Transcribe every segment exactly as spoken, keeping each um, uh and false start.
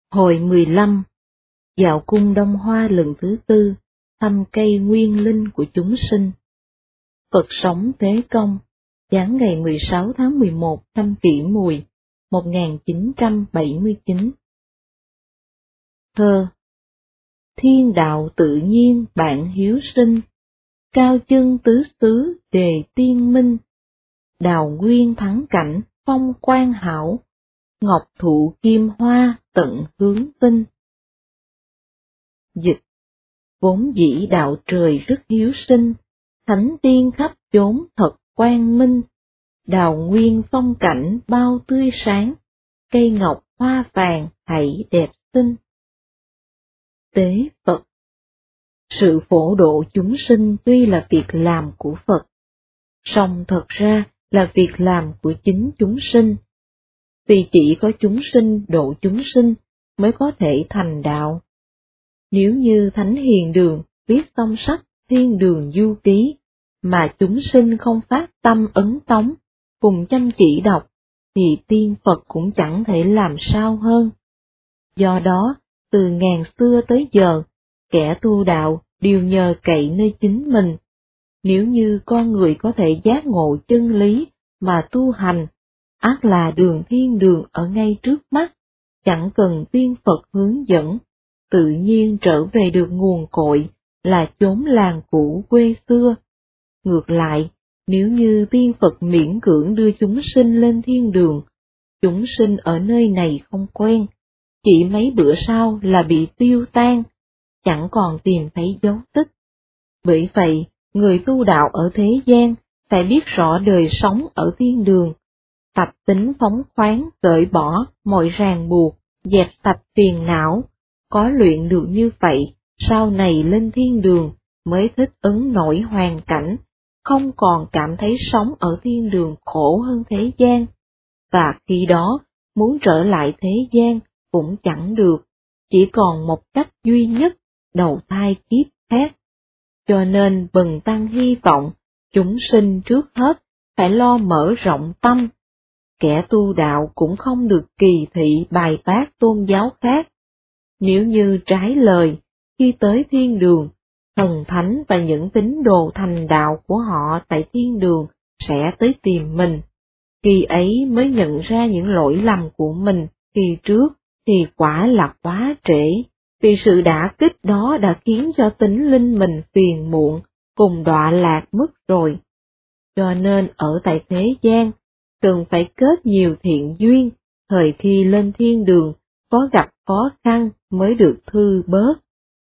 Hồi mười lăm, dạo cung Đông Hoa lần thứ tư, thăm cây nguyên linh của chúng sinh. Phật sống Thế Công, giáng ngày mười sáu tháng mười một năm Kỷ Mùi, một nghìn chín trăm bảy mươi chín. Thơ. Thiên đạo tự nhiên bạn hiếu sinh, cao chân tứ xứ đề tiên minh, đào nguyên thắng cảnh phong quan hảo, ngọc thụ kim hoa tận hướng tinh. Dịch. Vốn dĩ đạo trời rất hiếu sinh, thánh tiên khắp chốn thật quang minh, đào nguyên phong cảnh bao tươi sáng, cây ngọc hoa vàng hãy đẹp xinh. Tế Phật. Sự phổ độ chúng sinh tuy là việc làm của Phật, song thật ra là việc làm của chính chúng sinh. Vì chỉ có chúng sinh độ chúng sinh mới có thể thành đạo. Nếu như Thánh Hiền Đường viết xong sách Thiên Đường Du Ký, mà chúng sinh không phát tâm ấn tống, cùng chăm chỉ đọc, thì tiên Phật cũng chẳng thể làm sao hơn. Do đó, từ ngàn xưa tới giờ, kẻ tu đạo đều nhờ cậy nơi chính mình. Nếu như con người có thể giác ngộ chân lý mà tu hành, ắt là đường thiên đường ở ngay trước mắt, chẳng cần tiên Phật hướng dẫn, tự nhiên trở về được nguồn cội, là chốn làng cũ quê xưa. Ngược lại, nếu như tiên Phật miễn cưỡng đưa chúng sinh lên thiên đường, chúng sinh ở nơi này không quen, chỉ mấy bữa sau là bị tiêu tan, chẳng còn tìm thấy dấu tích. Bởi vậy, người tu đạo ở thế gian phải biết rõ đời sống ở thiên đường, tập tính phóng khoáng, cởi bỏ mọi ràng buộc, dẹp sạch phiền não. Có luyện được như vậy, sau này lên thiên đường mới thích ứng nổi hoàn cảnh, không còn cảm thấy sống ở thiên đường khổ hơn thế gian. Và khi đó, muốn trở lại thế gian cũng chẳng được, chỉ còn một cách duy nhất, đầu thai kiếp khác. Cho nên bần tăng hy vọng, chúng sinh trước hết phải lo mở rộng tâm. Kẻ tu đạo cũng không được kỳ thị bài bác tôn giáo khác. Nếu như trái lời, khi tới thiên đường, thần thánh và những tín đồ thành đạo của họ tại thiên đường sẽ tới tìm mình. Khi ấy mới nhận ra những lỗi lầm của mình khi trước thì quả là quá trễ, vì sự đả kích đó đã khiến cho tính linh mình phiền muộn, cùng đọa lạc mất rồi. Cho nên ở tại thế gian, cần phải kết nhiều thiện duyên, thời khi lên thiên đường, có gặp khó khăn mới được thư bớt.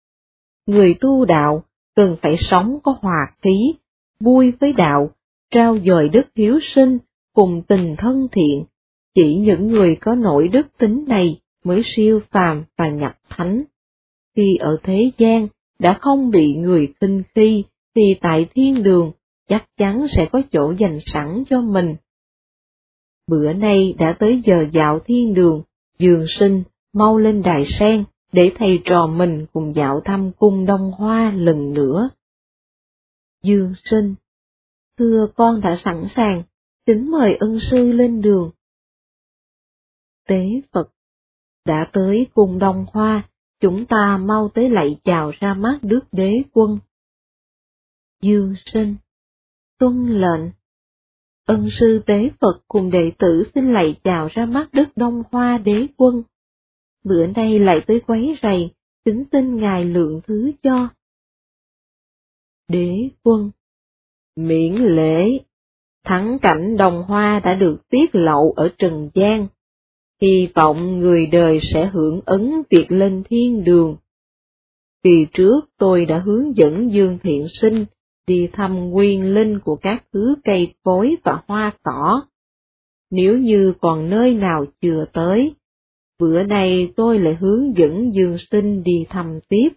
Người tu đạo cần phải sống có hòa khí, vui với đạo, trao dồi đức hiếu sinh, cùng tình thân thiện. Chỉ những người có nổi đức tính này mới siêu phàm và nhập thánh. Khi ở thế gian đã không bị người khinh khi, thì tại thiên đường chắc chắn sẽ có chỗ dành sẵn cho mình. Bữa nay đã tới giờ dạo thiên đường, Dương Sinh mau lên đài sen để thầy trò mình cùng dạo thăm cung Đông Hoa lần nữa. Dương Sinh. Thưa con đã sẵn sàng, kính mời ân sư lên đường. Tế Phật. Đã tới cung Đông Hoa, chúng ta mau tới lạy chào ra mắt Đức Đế Quân. Dương Sinh. Tuân lệnh. Ân sư Tế Phật cùng đệ tử xin lạy chào ra mắt Đức Đông Hoa Đế Quân. Bữa nay lại tới quấy rầy, kính xin ngài lượng thứ cho. Đế Quân. Miễn lễ. Thắng cảnh Đông Hoa đã được tiết lộ ở trần gian. Hy vọng người đời sẽ hưởng ứng việc lên thiên đường. Kỳ trước tôi đã hướng dẫn Dương Thiện Sinh đi thăm nguyên linh của các thứ cây cối và hoa cỏ. Nếu như còn nơi nào chưa tới, bữa nay tôi lại hướng dẫn Dương Sinh đi thăm tiếp.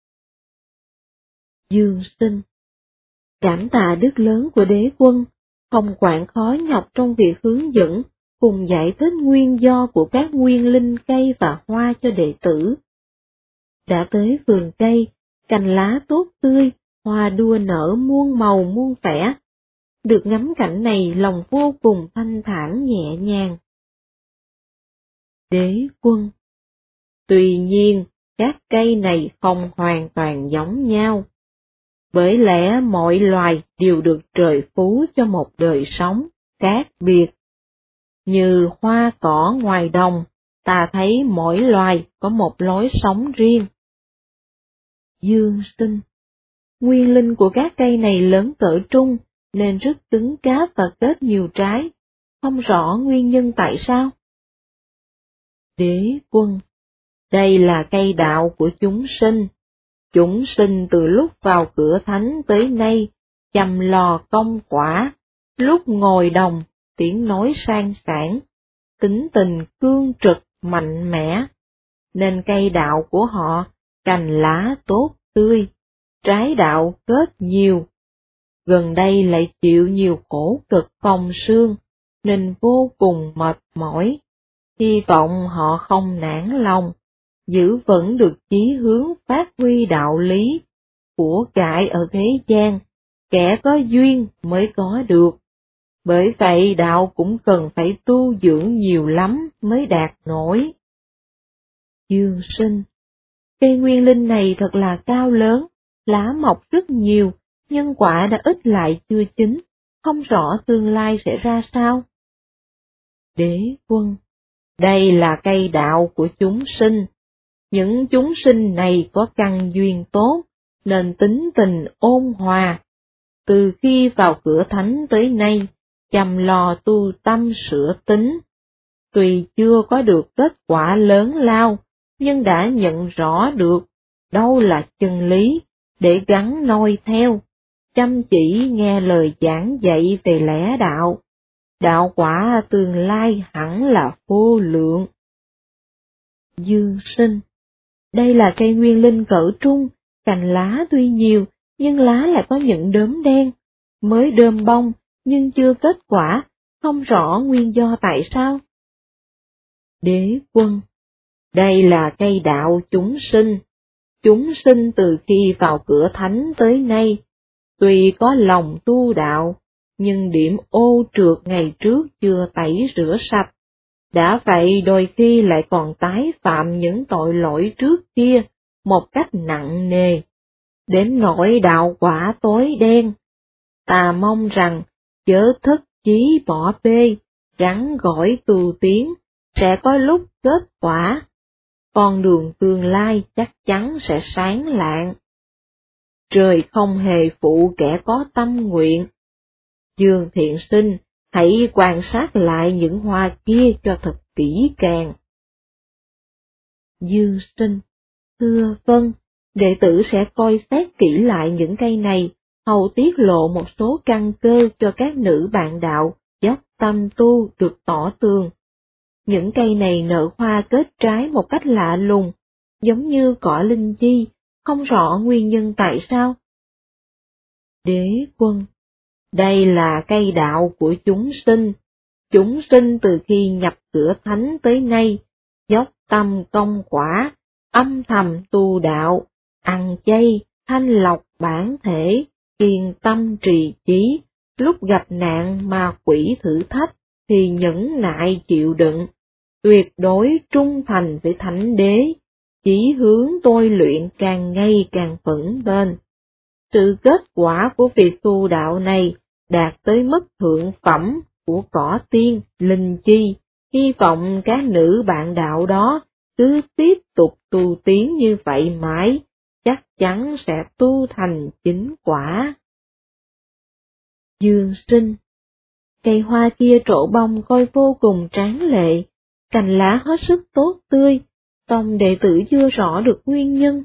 Dương Sinh. Cảm tạ đức lớn của Đế Quân, không quản khó nhọc trong việc hướng dẫn, cùng giải thích nguyên do của các nguyên linh cây và hoa cho đệ tử. Đã tới vườn cây, cành lá tốt tươi, hoa đua nở muôn màu muôn vẻ. Được ngắm cảnh này lòng vô cùng thanh thản nhẹ nhàng. Đế Quân. Tuy nhiên, các cây này không hoàn toàn giống nhau. Bởi lẽ mọi loài đều được trời phú cho một đời sống khác biệt. Như hoa cỏ ngoài đồng, ta thấy mỗi loài có một lối sống riêng. Dương Sinh: Nguyên linh của các cây này lớn cỡ trung, nên rất cứng cáp và kết nhiều trái, không rõ nguyên nhân tại sao. Đế Quân: Đây là cây đạo của chúng sinh. Chúng sinh từ lúc vào cửa thánh tới nay, chăm lo công quả, lúc ngồi đồng, tiếng nói sang sảng, tính tình cương trực, mạnh mẽ, nên cây đạo của họ cành lá tốt tươi, trái đạo kết nhiều. Gần đây lại chịu nhiều khổ cực phong sương, nên vô cùng mệt mỏi. Hy vọng họ không nản lòng, giữ vững được chí hướng phát huy đạo lý, của cải ở thế gian, kẻ có duyên mới có được. Bởi vậy đạo cũng cần phải tu dưỡng nhiều lắm mới đạt nổi. Dương Sinh: Cây nguyên linh này thật là cao lớn, lá mọc rất nhiều, nhưng quả đã ít lại chưa chín, không rõ tương lai sẽ ra sao. Đế Quân: Đây là cây đạo của chúng sinh. Những chúng sinh này có căn duyên tốt, nên tính tình ôn hòa. Từ khi vào cửa thánh tới nay, chăm lo tu tâm sửa tính. Tuy chưa có được kết quả lớn lao, nhưng đã nhận rõ được đâu là chân lý, để gắn noi theo, chăm chỉ nghe lời giảng dạy về lẽ đạo. Đạo quả tương lai hẳn là vô lượng. Dương Sinh: Đây là cây nguyên linh cỡ trung, cành lá tuy nhiều, nhưng lá lại có những đốm đen, mới đơm bông, nhưng chưa kết quả, không rõ nguyên do tại sao. Đế Quân: Đây là cây đạo chúng sinh. Chúng sinh từ khi vào cửa thánh tới nay, tuy có lòng tu đạo, nhưng điểm ô trượt ngày trước chưa tẩy rửa sạch. Đã vậy đôi khi lại còn tái phạm những tội lỗi trước kia, một cách nặng nề, đến nỗi đạo quả tối đen. Ta mong rằng, chớ thất chí bỏ bê, gắn gỏi tu tiến, sẽ có lúc kết quả. Con đường tương lai chắc chắn sẽ sáng lạng. Trời không hề phụ kẻ có tâm nguyện. Dương Thiện Sinh, hãy quan sát lại những hoa kia cho thật kỹ càng. Dương Sinh: Thưa vâng, đệ tử sẽ coi xét kỹ lại những cây này, hầu tiết lộ một số căn cơ cho các nữ bạn đạo dốc tâm tu được tỏ tường. Những cây này nở hoa kết trái một cách lạ lùng, giống như cỏ linh chi, không rõ nguyên nhân tại sao. Đế Quân: Đây là cây đạo của chúng sinh. Chúng sinh từ khi nhập cửa thánh tới nay, dốc tâm công quả, âm thầm tu đạo, ăn chay, thanh lọc bản thể, kiên tâm trì chí, lúc gặp nạn ma quỷ thử thách thì nhẫn nại chịu đựng, tuyệt đối trung thành với thánh đế, chỉ hướng tôi luyện càng ngày càng vững bền. Sự kết quả của việc tu đạo này đạt tới mức thượng phẩm của cỏ tiên, linh chi, hy vọng các nữ bạn đạo đó cứ tiếp tục tu tiến như vậy mãi, chắc chắn sẽ tu thành chính quả. Dương Sinh: Cây hoa kia trổ bông coi vô cùng tráng lệ, cành lá hết sức tốt tươi, tông đệ tử chưa rõ được nguyên nhân.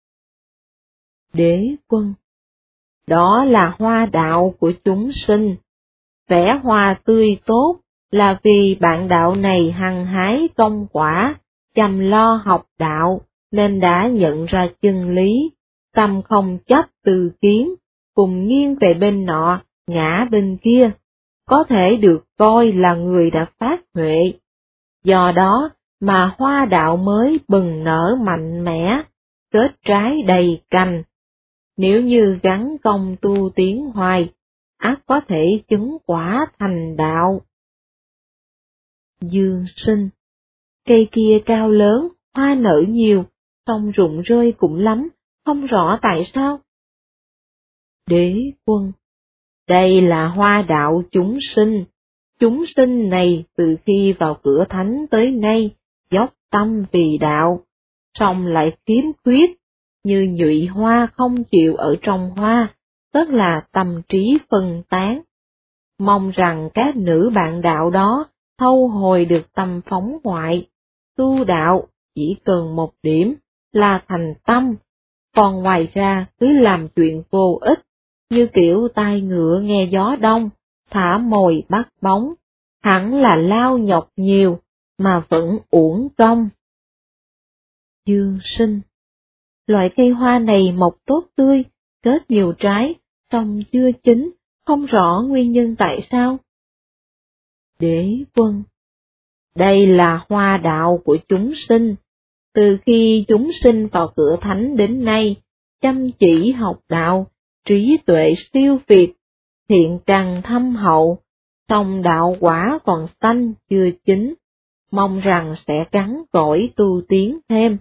Đế Quân: Đó là hoa đạo của chúng sinh. Vẻ hoa tươi tốt là vì bạn đạo này hăng hái công quả, chăm lo học đạo, nên đã nhận ra chân lý, tâm không chấp từ kiến, cùng nghiêng về bên nọ, ngã bên kia, có thể được coi là người đã phát huệ. Do đó mà hoa đạo mới bừng nở mạnh mẽ, kết trái đầy cành. Nếu như gắn công tu tiến hoài, ắt có thể chứng quả thành đạo. Dương Sinh: Cây kia cao lớn, hoa nở nhiều, song rụng rơi cũng lắm, không rõ tại sao. Đế quân, đây là hoa đạo chúng sinh. Chúng sinh này từ khi vào cửa thánh tới nay, dốc tâm vì đạo, song lại khiếm khuyết, như nhụy hoa không chịu ở trong hoa, tức là tâm trí phân tán. Mong rằng các nữ bạn đạo đó thâu hồi được tâm phóng ngoại, tu đạo chỉ cần một điểm là thành tâm, còn ngoài ra cứ làm chuyện vô ích, như kiểu tai ngựa nghe gió đông, thả mồi bắt bóng, hẳn là lao nhọc nhiều, mà vẫn uổng công. Dương Sinh, loại cây hoa này mọc tốt tươi, kết nhiều trái, song chưa chín, không rõ nguyên nhân tại sao. Đế quân, đây là hoa đạo của chúng sinh. Từ khi chúng sinh vào cửa thánh đến nay, chăm chỉ học đạo, trí tuệ siêu việt, thiện căn thâm hậu, song đạo quả còn xanh chưa chín, mong rằng sẽ gắn cỗi tu tiến thêm.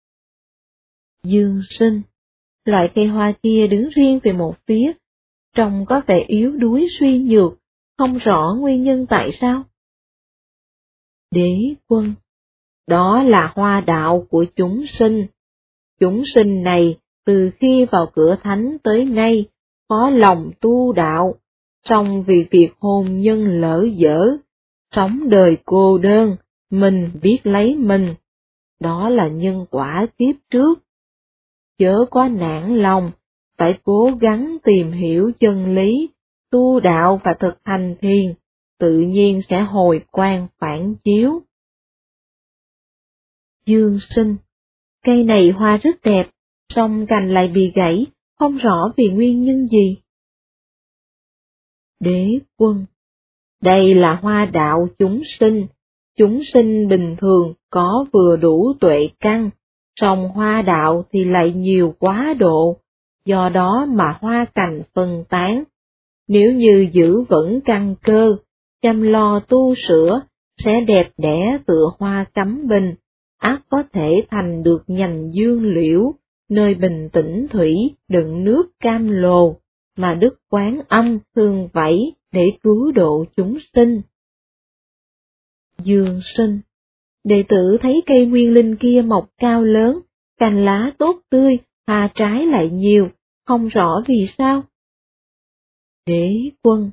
Dương Sinh, loại cây hoa kia đứng riêng về một phía, trông có vẻ yếu đuối suy nhược, không rõ nguyên nhân tại sao. Đế quân, đó là hoa đạo của chúng sinh. Chúng sinh này từ khi vào cửa thánh tới nay, có lòng tu đạo, song vì việc hôn nhân lỡ dở, sống đời cô đơn, mình biết lấy mình. Đó là nhân quả kiếp trước. Chớ có nản lòng, phải cố gắng tìm hiểu chân lý, tu đạo và thực hành thiền, tự nhiên sẽ hồi quang phản chiếu. Dương Sinh, cây này hoa rất đẹp, song cành lại bị gãy, không rõ vì nguyên nhân gì. Đế quân, đây là hoa đạo chúng sinh. Chúng sinh bình thường có vừa đủ tuệ căn, song hoa đạo thì lại nhiều quá độ, do đó mà hoa cành phân tán. Nếu như giữ vững căn cơ, chăm lo tu sửa, sẽ đẹp đẽ tựa hoa cắm bình, ắt có thể thành được nhành dương liễu, nơi bình tĩnh thủy đựng nước cam lồ, mà Đức Quán Âm thường vẫy để cứu độ chúng sinh. Dương Sinh, đệ tử thấy cây nguyên linh kia mọc cao lớn, cành lá tốt tươi, hoa trái lại nhiều, không rõ vì sao. Đế quân,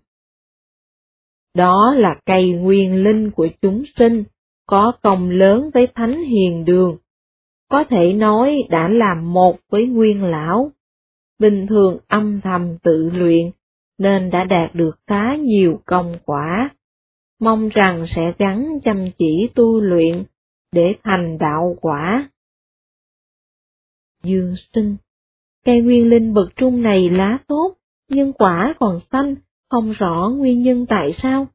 đó là cây nguyên linh của chúng sinh, có công lớn với Thánh Hiền Đường, có thể nói đã làm một với Nguyên Lão. Bình thường âm thầm tự luyện, nên đã đạt được khá nhiều công quả. Mong rằng sẽ gắng chăm chỉ tu luyện, để thành đạo quả. Dương Sinh, cây nguyên linh bậc trung này lá tốt, nhưng quả còn xanh, không rõ nguyên nhân tại sao.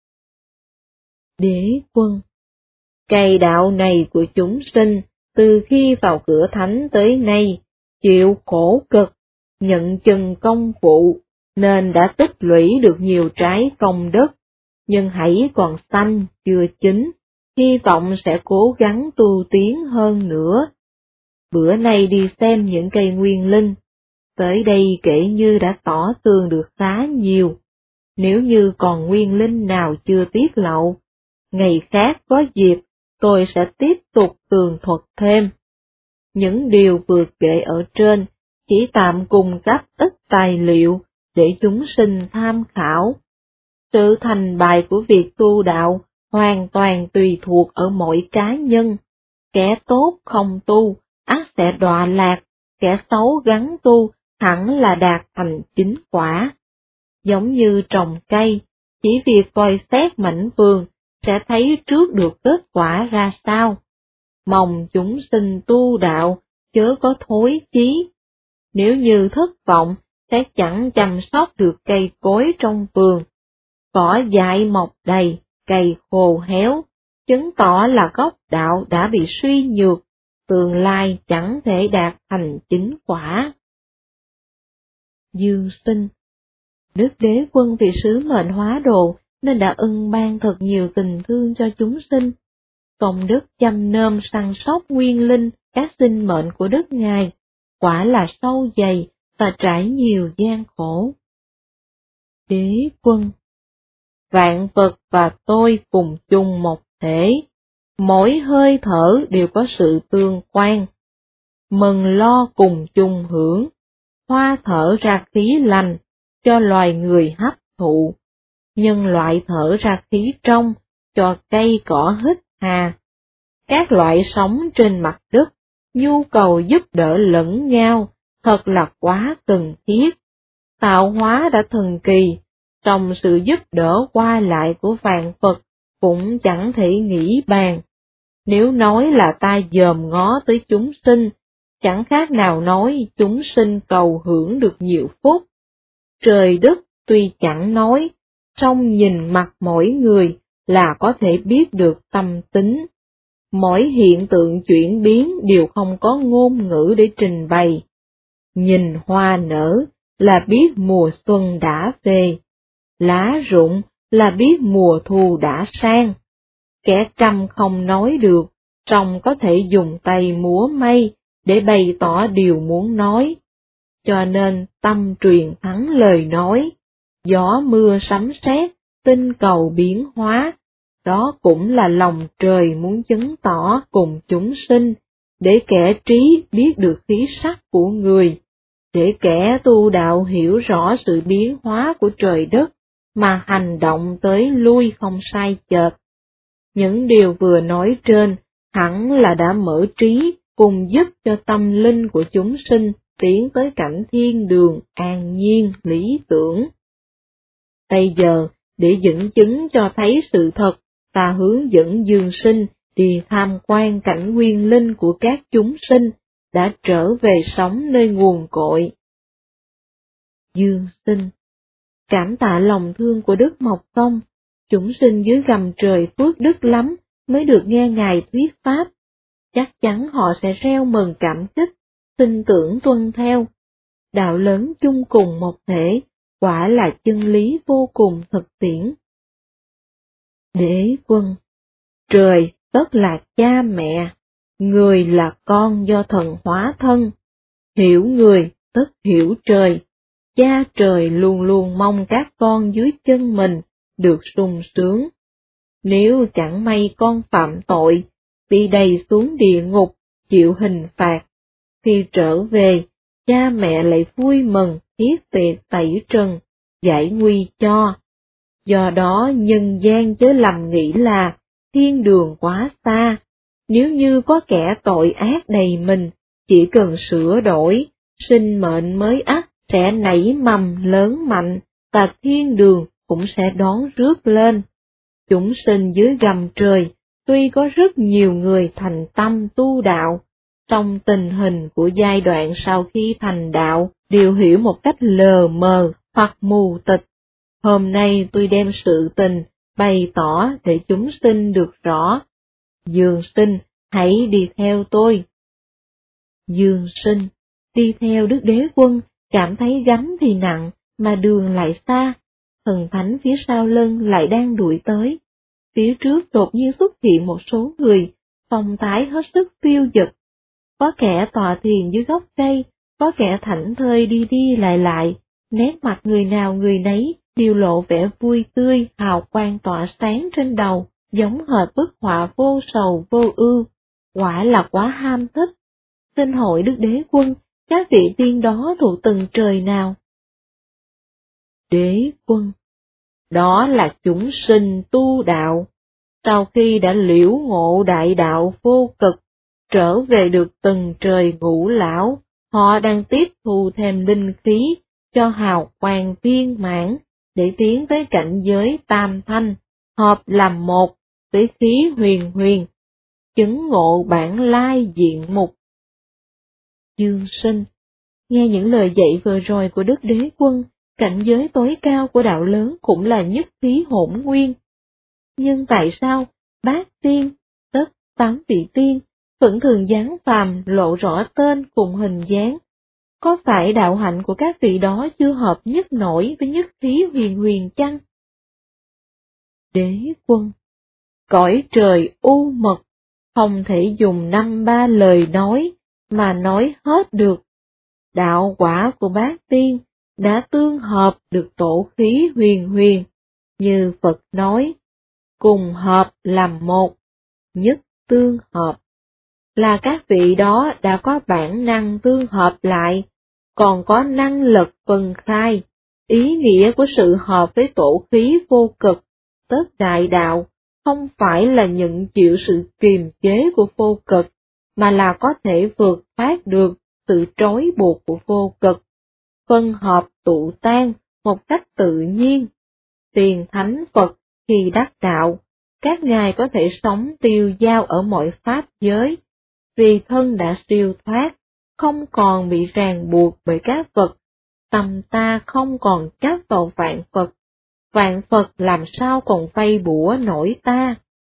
Đế quân, cây đạo này của chúng sinh, từ khi vào cửa thánh tới nay, chịu khổ cực, nhận chừng công vụ, nên đã tích lũy được nhiều trái công đức, nhưng hãy còn xanh, chưa chín, hy vọng sẽ cố gắng tu tiến hơn nữa. Bữa nay đi xem những cây nguyên linh, tới đây kể như đã tỏ tường được khá nhiều. Nếu như còn nguyên linh nào chưa tiết lộ, ngày khác có dịp, tôi sẽ tiếp tục tường thuật thêm. Những điều vừa kể ở trên chỉ tạm cung cấp ít tài liệu để chúng sinh tham khảo. Sự thành bại của việc tu đạo hoàn toàn tùy thuộc ở mỗi cá nhân. Kẻ tốt không tu, ắt sẽ đọa lạc, kẻ xấu gắng tu, hẳn là đạt thành chính quả. Giống như trồng cây, chỉ việc coi xét mảnh vườn, sẽ thấy trước được kết quả ra sao. Mong chúng sinh tu đạo, chớ có thối chí. Nếu như thất vọng, sẽ chẳng chăm sóc được cây cối trong vườn. Cỏ dại mọc đầy, cây khô héo, chứng tỏ là gốc đạo đã bị suy nhược, tương lai chẳng thể đạt thành chính quả. Dương Sinh, Đức Đế Quân vì sứ mệnh hóa độ nên đã ân ban thật nhiều tình thương cho chúng sinh. công đức chăm nom săn sóc nguyên linh, các sinh mệnh của đất Ngài, quả là sâu dày và trải nhiều gian khổ. Đế quân: Vạn vật và tôi cùng chung một thể, mỗi hơi thở đều có sự tương quan. Mừng lo cùng chung hưởng, hoa thở ra khí lành, cho loài người hấp thụ, nhân loại thở ra khí trong, cho cây cỏ hít hà. Các loại sống trên mặt đất, nhu cầu giúp đỡ lẫn nhau, thật là quá cần thiết. Tạo hóa đã thần kỳ, trong sự giúp đỡ qua lại của vạn vật cũng chẳng thể nghĩ bàn. Nếu nói là ta dòm ngó tới chúng sinh, chẳng khác nào nói chúng sinh cầu hưởng được nhiều phúc. Trời đất tuy chẳng nói, song nhìn mặt mỗi người là có thể biết được tâm tính. Mỗi hiện tượng chuyển biến đều không có ngôn ngữ để trình bày. Nhìn hoa nở là biết mùa xuân đã về, lá rụng là biết mùa thu đã sang. Kẻ câm không nói được, song có thể dùng tay múa may để bày tỏ điều muốn nói. Cho nên tâm truyền thắng lời nói, gió mưa sấm sét, tinh cầu biến hóa, đó cũng là lòng trời muốn chứng tỏ cùng chúng sinh, để kẻ trí biết được khí sắc của người, để kẻ tu đạo hiểu rõ sự biến hóa của trời đất, mà hành động tới lui không sai chệch. Những điều vừa nói trên hẳn là đã mở trí, cùng giúp cho tâm linh của chúng sinh tiến tới cảnh thiên đường an nhiên lý tưởng. Bây giờ, để dẫn chứng cho thấy sự thật, ta hướng dẫn Dương Sinh đi tham quan cảnh nguyên linh của các chúng sinh đã trở về sống nơi nguồn cội. Dương Sinh: Cảm tạ lòng thương của Đức Mộc Công, chúng sinh dưới gầm trời phước đức lắm mới được nghe Ngài thuyết pháp. Chắc chắn họ sẽ reo mừng cảm kích, tin tưởng tuân theo. Đạo lớn chung cùng một thể, quả là chân lý vô cùng thực tiễn. Đế quân: Trời tất là cha mẹ, người là con do thần hóa thân. Hiểu người tất hiểu trời, cha trời luôn luôn mong các con dưới chân mình được sung sướng. Nếu chẳng may con phạm tội, bị đầy xuống địa ngục, chịu hình phạt, khi trở về, cha mẹ lại vui mừng thiết tiệc tẩy trần, giải nguy cho. Do đó nhân gian chớ lầm nghĩ là thiên đường quá xa, nếu như có kẻ tội ác đầy mình, chỉ cần sửa đổi, sinh mệnh mới ắt sẽ nảy mầm lớn mạnh, và thiên đường cũng sẽ đón rước lên. Chúng sinh dưới gầm trời, tuy có rất nhiều người thành tâm tu đạo, trong tình hình của giai đoạn sau khi thành đạo đều hiểu một cách lờ mờ hoặc mù tịch. Hôm nay tôi đem sự tình bày tỏ để chúng sinh được rõ. Dương Sinh, hãy đi theo tôi. Dương Sinh đi theo Đức Đế Quân, cảm thấy gánh thì nặng, mà đường lại xa. Thần thánh phía sau lưng lại đang đuổi tới. Phía trước đột nhiên xuất hiện một số người, phong thái hết sức phiêu dật. Có kẻ tọa thiền dưới gốc cây, có kẻ thảnh thơi đi đi lại lại, nét mặt người nào người nấy đều lộ vẻ vui tươi, hào quang tỏa sáng trên đầu, giống hệt bức họa vô sầu vô ưu, quả là quá ham thích. Xin hỏi Đức Đế Quân, các vị tiên đó thuộc từng trời nào? Đế Quân: Đó là chúng sinh tu đạo, sau khi đã liễu ngộ đại đạo vô cực, trở về được từng trời ngũ lão, họ đang tiếp thu thêm linh khí cho hào quang viên mãn, để tiến tới cảnh giới tam thanh, hợp làm một với khí huyền huyền, chứng ngộ bản lai diện mục. Dương Sinh nghe những lời dạy vừa rồi của Đức Đế Quân, cảnh giới tối cao của đạo lớn cũng là nhất khí hỗn nguyên. Nhưng tại sao bát tiên, tất tám vị tiên, vẫn thường dáng phàm lộ rõ tên cùng hình dáng? Có phải đạo hạnh của các vị đó chưa hợp nhất nổi với nhất khí huyền huyền chăng? Đế Quân: Cõi trời u mật không thể dùng năm ba lời nói mà nói hết được. Đạo quả của bát tiên đã tương hợp được tổ khí huyền huyền, như Phật nói, cùng hợp làm một, nhất tương hợp. Là các vị đó đã có bản năng tương hợp lại, còn có năng lực phân khai. Ý nghĩa của sự hợp với tổ khí vô cực, tất đại đạo, không phải là nhận chịu sự kiềm chế của vô cực, mà là có thể vượt thoát được sự trói buộc của vô cực, phân hợp tụ tan một cách tự nhiên. Tiền thánh Phật khi đắc đạo, các ngài có thể sống tiêu dao ở mọi pháp giới, vì thân đã siêu thoát, không còn bị ràng buộc bởi các vật, tâm ta không còn chấp vào vạn Phật, vạn Phật làm sao còn vây bủa nổi ta.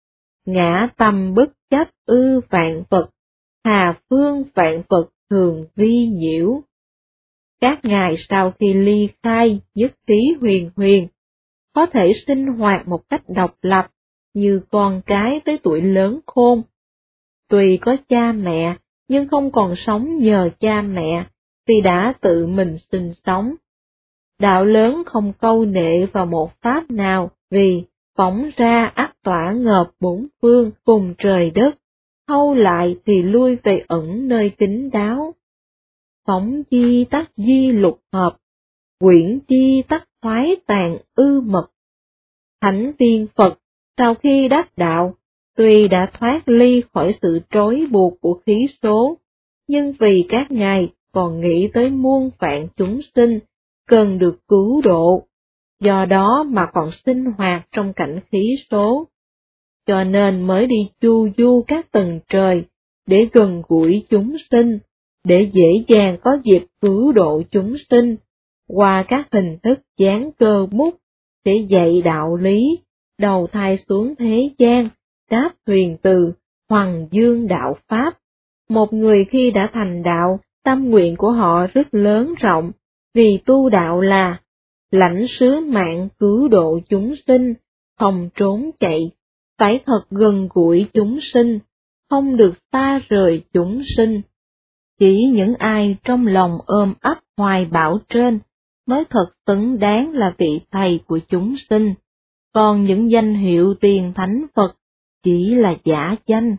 Ngã tâm bất chấp ư vạn Phật, hà phương vạn Phật thường vi nhiễu. Các ngài sau khi ly khai nhất khí huyền huyền, có thể sinh hoạt một cách độc lập, như con cái tới tuổi lớn khôn. Tuy có cha mẹ, nhưng không còn sống nhờ cha mẹ, vì đã tự mình sinh sống. Đạo lớn không câu nệ vào một pháp nào, vì phóng ra ắt tỏa ngợp bốn phương cùng trời đất, thâu lại thì lui về ẩn nơi kín đáo. Phóng chi tắc di lục hợp, quyển chi tắc thoái tàn ư mật. Thánh tiên Phật, sau khi đắc đạo, tuy đã thoát ly khỏi sự trói buộc của khí số, nhưng vì các ngài còn nghĩ tới muôn vạn chúng sinh, cần được cứu độ, do đó mà còn sinh hoạt trong cảnh khí số. Cho nên mới đi chu du các tầng trời, để gần gũi chúng sinh, để dễ dàng có dịp cứu độ chúng sinh, qua các hình thức dán cơ bút, để dạy đạo lý, đầu thai xuống thế gian, đáp thuyền từ, hoằng dương đạo Pháp. Một người khi đã thành đạo, tâm nguyện của họ rất lớn rộng, vì tu đạo là lãnh sứ mạng cứu độ chúng sinh, không trốn chạy, phải thật gần gũi chúng sinh, không được xa rời chúng sinh. Chỉ những ai trong lòng ôm ấp hoài bão trên mới thật xứng đáng là vị thầy của chúng sinh, còn những danh hiệu tiền thánh Phật chỉ là giả danh.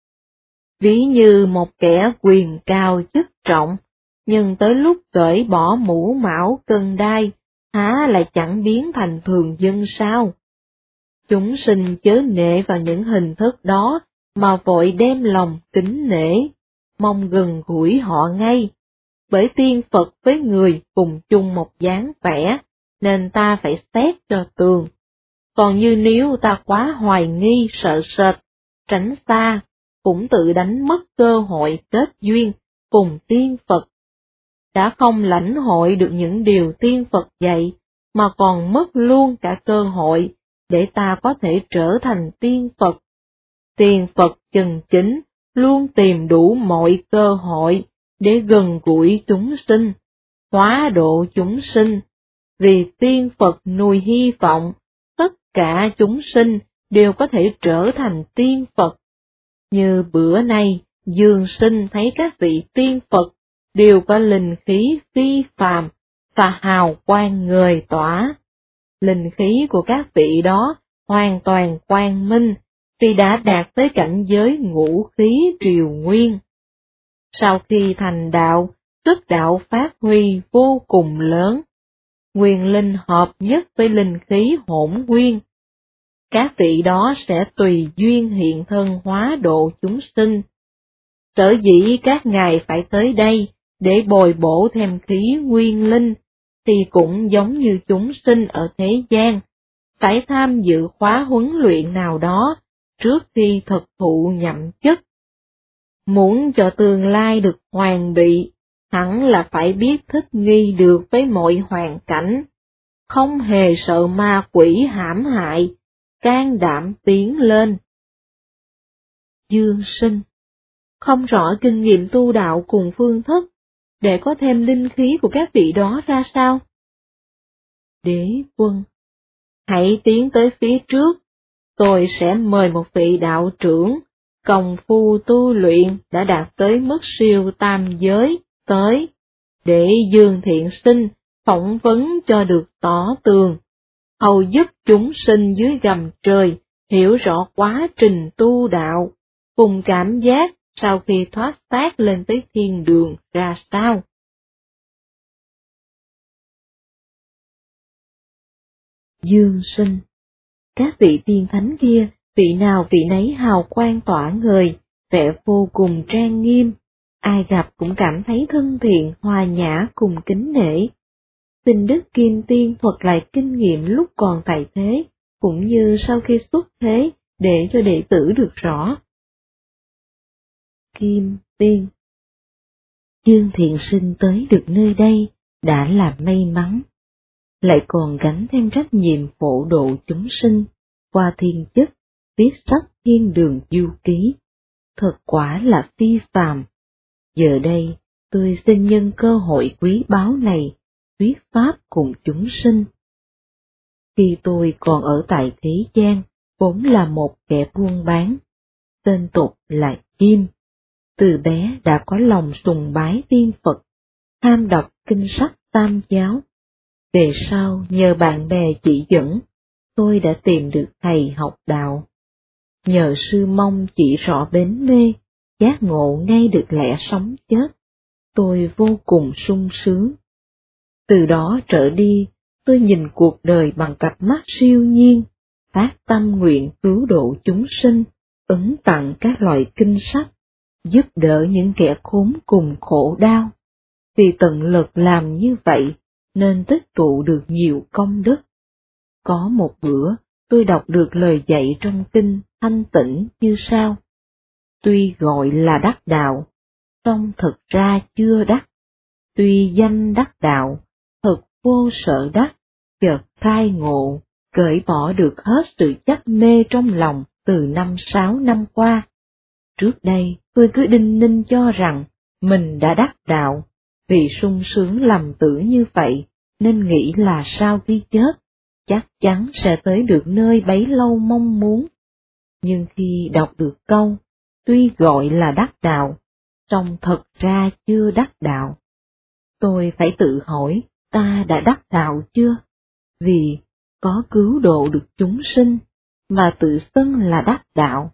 Ví như một kẻ quyền cao chức trọng, nhưng tới lúc cởi bỏ mũ mão cân đai, há lại chẳng biến thành thường dân sao? Chúng sinh chớ nể vào những hình thức đó, mà vội đem lòng kính nể, mong gần gũi họ ngay. Bởi tiên Phật với người cùng chung một dáng vẻ, nên ta phải xét cho tường. Còn như nếu ta quá hoài nghi sợ sệt, tránh xa, cũng tự đánh mất cơ hội kết duyên cùng tiên Phật. Đã không lãnh hội được những điều tiên Phật dạy, mà còn mất luôn cả cơ hội để ta có thể trở thành tiên Phật. Tiên Phật chân chính luôn tìm đủ mọi cơ hội để gần gũi chúng sinh, hóa độ chúng sinh, vì tiên Phật nuôi hy vọng tất cả chúng sinh đều có thể trở thành tiên Phật. Như bữa nay, Dương Sinh thấy các vị tiên Phật đều có linh khí phi phàm và hào quang ngời tỏa. Linh khí của các vị đó hoàn toàn quang minh, vì đã đạt tới cảnh giới ngũ khí triều nguyên. Sau khi thành đạo, sức đạo phát huy vô cùng lớn, nguyên linh hợp nhất với linh khí hỗn nguyên. Các vị đó sẽ tùy duyên hiện thân hóa độ chúng sinh. Sở dĩ các ngài phải tới đây để bồi bổ thêm khí nguyên linh, thì cũng giống như chúng sinh ở thế gian, phải tham dự khóa huấn luyện nào đó trước khi thực thụ nhậm chức. Muốn cho tương lai được hoàn bị, hẳn là phải biết thích nghi được với mọi hoàn cảnh, không hề sợ ma quỷ hãm hại, can đảm tiến lên. Dương Sinh không rõ kinh nghiệm tu đạo cùng phương thức, để có thêm linh khí của các vị đó ra sao? Đế Quân, hãy tiến tới phía trước, tôi sẽ mời một vị đạo trưởng, công phu tu luyện đã đạt tới mức siêu tam giới, tới, để Dương Thiện Sinh phỏng vấn cho được tỏ tường, hầu giúp chúng sinh dưới gầm trời hiểu rõ quá trình tu đạo, cùng cảm giác sau khi thoát xác lên tới thiên đường ra sao. Dương Sinh: Các vị tiên thánh kia, vị nào vị nấy hào quang tỏa ngời, vẻ vô cùng trang nghiêm, ai gặp cũng cảm thấy thân thiện, hòa nhã cùng kính nể. Xin Đức Kim Tiên thuật lại kinh nghiệm lúc còn tại thế, cũng như sau khi xuất thế, để cho đệ tử được rõ. Kim Tiên: Dương Thiện Sinh tới được nơi đây, đã là may mắn, lại còn gánh thêm trách nhiệm phổ độ chúng sinh, qua thiên chức, viết sách thiên đường du ký, thật quả là phi phàm. Giờ đây, tôi xin nhân cơ hội quý báu này, thuyết pháp cùng chúng sinh. Khi tôi còn ở tại thế gian, vốn là một kẻ buôn bán, tên tục là Chim. Từ bé đã có lòng sùng bái tiên Phật, tham đọc kinh sách Tam giáo. Về sau nhờ bạn bè chỉ dẫn, tôi đã tìm được thầy học đạo. Nhờ sư mong chỉ rõ bến mê, giác ngộ ngay được lẽ sống chết, tôi vô cùng sung sướng. Từ đó trở đi, tôi nhìn cuộc đời bằng cặp mắt siêu nhiên, phát tâm nguyện cứu độ chúng sinh, ứng tặng các loại kinh sách, giúp đỡ những kẻ khốn cùng khổ đau. Vì tận lực làm như vậy, nên tích tụ được nhiều công đức. Có một bữa, tôi đọc được lời dạy trong kinh Thanh Tĩnh như sau: Tuy gọi là đắc đạo, song thực ra chưa đắc. Tuy danh đắc đạo, thực vô sở đắc, chợt khai ngộ, cởi bỏ được hết sự chấp mê trong lòng từ năm sáu năm qua. Trước đây, tôi cứ đinh ninh cho rằng mình đã đắc đạo, vì sung sướng lầm tưởng như vậy, nên nghĩ là sau khi chết, chắc chắn sẽ tới được nơi bấy lâu mong muốn. Nhưng khi đọc được câu, tuy gọi là đắc đạo, song thật ra chưa đắc đạo, tôi phải tự hỏi ta đã đắc đạo chưa? Vì có cứu độ được chúng sinh, mà tự xưng là đắc đạo.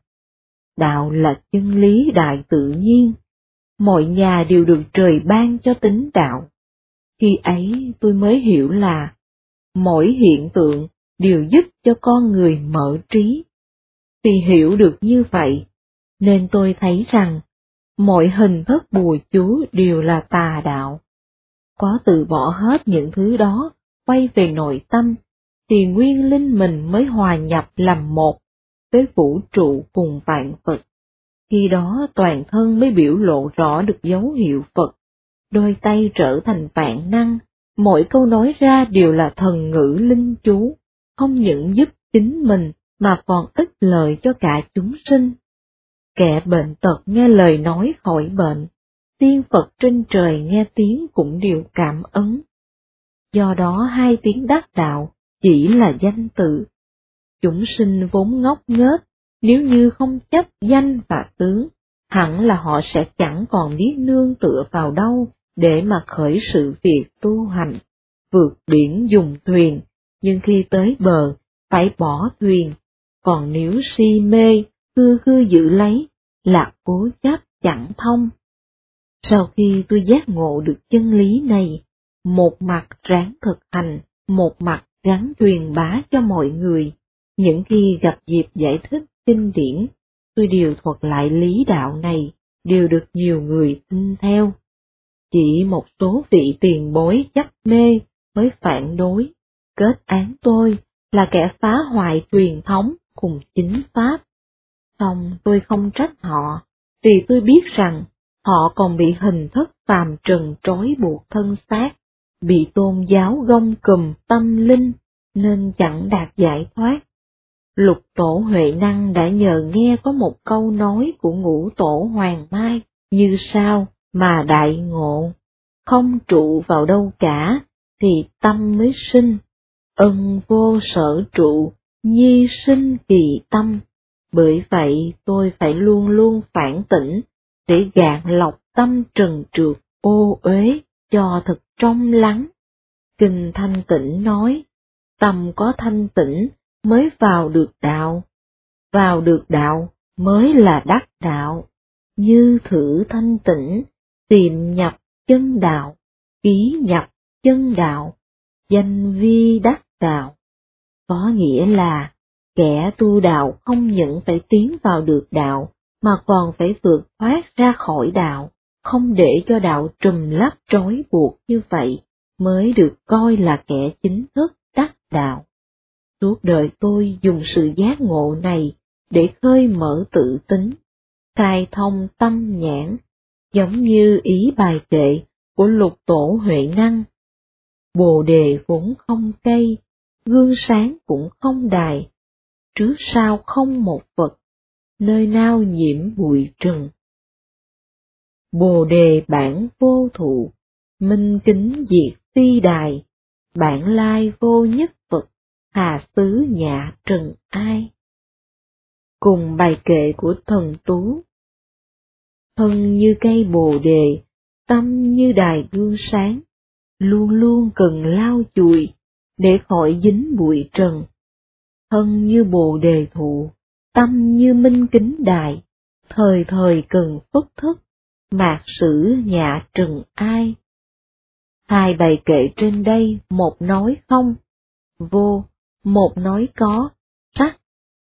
Đạo là chân lý đại tự nhiên, mọi nhà đều được trời ban cho tính đạo. Khi ấy tôi mới hiểu là, mỗi hiện tượng đều giúp cho con người mở trí. Vì hiểu được như vậy, nên tôi thấy rằng, mọi hình thức bùa chú đều là tà đạo. Có từ bỏ hết những thứ đó, quay về nội tâm, thì nguyên linh mình mới hòa nhập làm một với vũ trụ cùng vạn vật. Khi đó toàn thân mới biểu lộ rõ được dấu hiệu Phật, đôi tay trở thành vạn năng, mỗi câu nói ra đều là thần ngữ linh chú, không những giúp chính mình mà còn ích lợi cho cả chúng sinh. Kẻ bệnh tật nghe lời nói khỏi bệnh, tiên Phật trên trời nghe tiếng cũng đều cảm ứng. Do đó hai tiếng đắc đạo chỉ là danh tự. Chúng sinh vốn ngốc nghếch, nếu như không chấp danh và tướng, hẳn là họ sẽ chẳng còn biết nương tựa vào đâu để mà khởi sự việc tu hành, vượt biển dùng thuyền, nhưng khi tới bờ, phải bỏ thuyền, còn nếu si mê, khư khư giữ lấy, lạc cố chấp chẳng thông. Sau khi tôi giác ngộ được chân lý này, một mặt ráng thực hành, một mặt gắng truyền bá cho mọi người, những khi gặp dịp giải thích kinh điển, tôi đều thuật lại lý đạo này, đều được nhiều người tin theo. Chỉ một số vị tiền bối chấp mê mới phản đối, kết án tôi là kẻ phá hoại truyền thống cùng chính pháp. Song tôi không trách họ, vì tôi biết rằng họ còn bị hình thức phàm trần trói buộc thân xác, bị tôn giáo gông cùm tâm linh, nên chẳng đạt giải thoát. Lục tổ Huệ Năng đã nhờ nghe có một câu nói của ngũ tổ Hoàng Mai như sau mà đại ngộ: không trụ vào đâu cả, thì tâm mới sinh, ân vô sở trụ, nhi sinh kỳ tâm, Bởi vậy tôi phải luôn luôn phản tỉnh, để gạn lọc tâm trần trượt ô uế cho thật trong lắng. Kinh Thanh Tịnh nói, tâm có thanh tịnh mới vào được đạo, vào được đạo mới là đắc đạo. Như thử thanh tịnh, tìm nhập chân đạo, ký nhập chân đạo, danh vi đắc đạo. Có nghĩa là, kẻ tu đạo không những phải tiến vào được đạo, mà còn phải vượt thoát ra khỏi đạo, không để cho đạo trùm lắp trói buộc như vậy, mới được coi là kẻ chính thức đắc đạo. Suốt đời tôi dùng sự giác ngộ này để khơi mở tự tính, khai thông tâm nhãn, giống như ý bài kệ của Lục Tổ Huệ Năng. Bồ đề vốn không cây, gương sáng cũng không đài, trước sau không một vật, nơi nào nhiễm bụi trần. Bồ đề bản vô thụ, minh kính diệt si đài, bản lai vô nhất vật, hà xứ nhạ trần ai. Cùng bài kệ của Thần Tú. Thân như cây bồ đề, tâm như đài gương sáng, luôn luôn cần lau chùi, để khỏi dính bụi trần. Thân như bồ đề thụ, tâm như minh kính đài, thời thời cần phất thức, mạt sử nhạ trần ai. Hai bài kệ trên đây một nói không, vô, một nói có, sắc.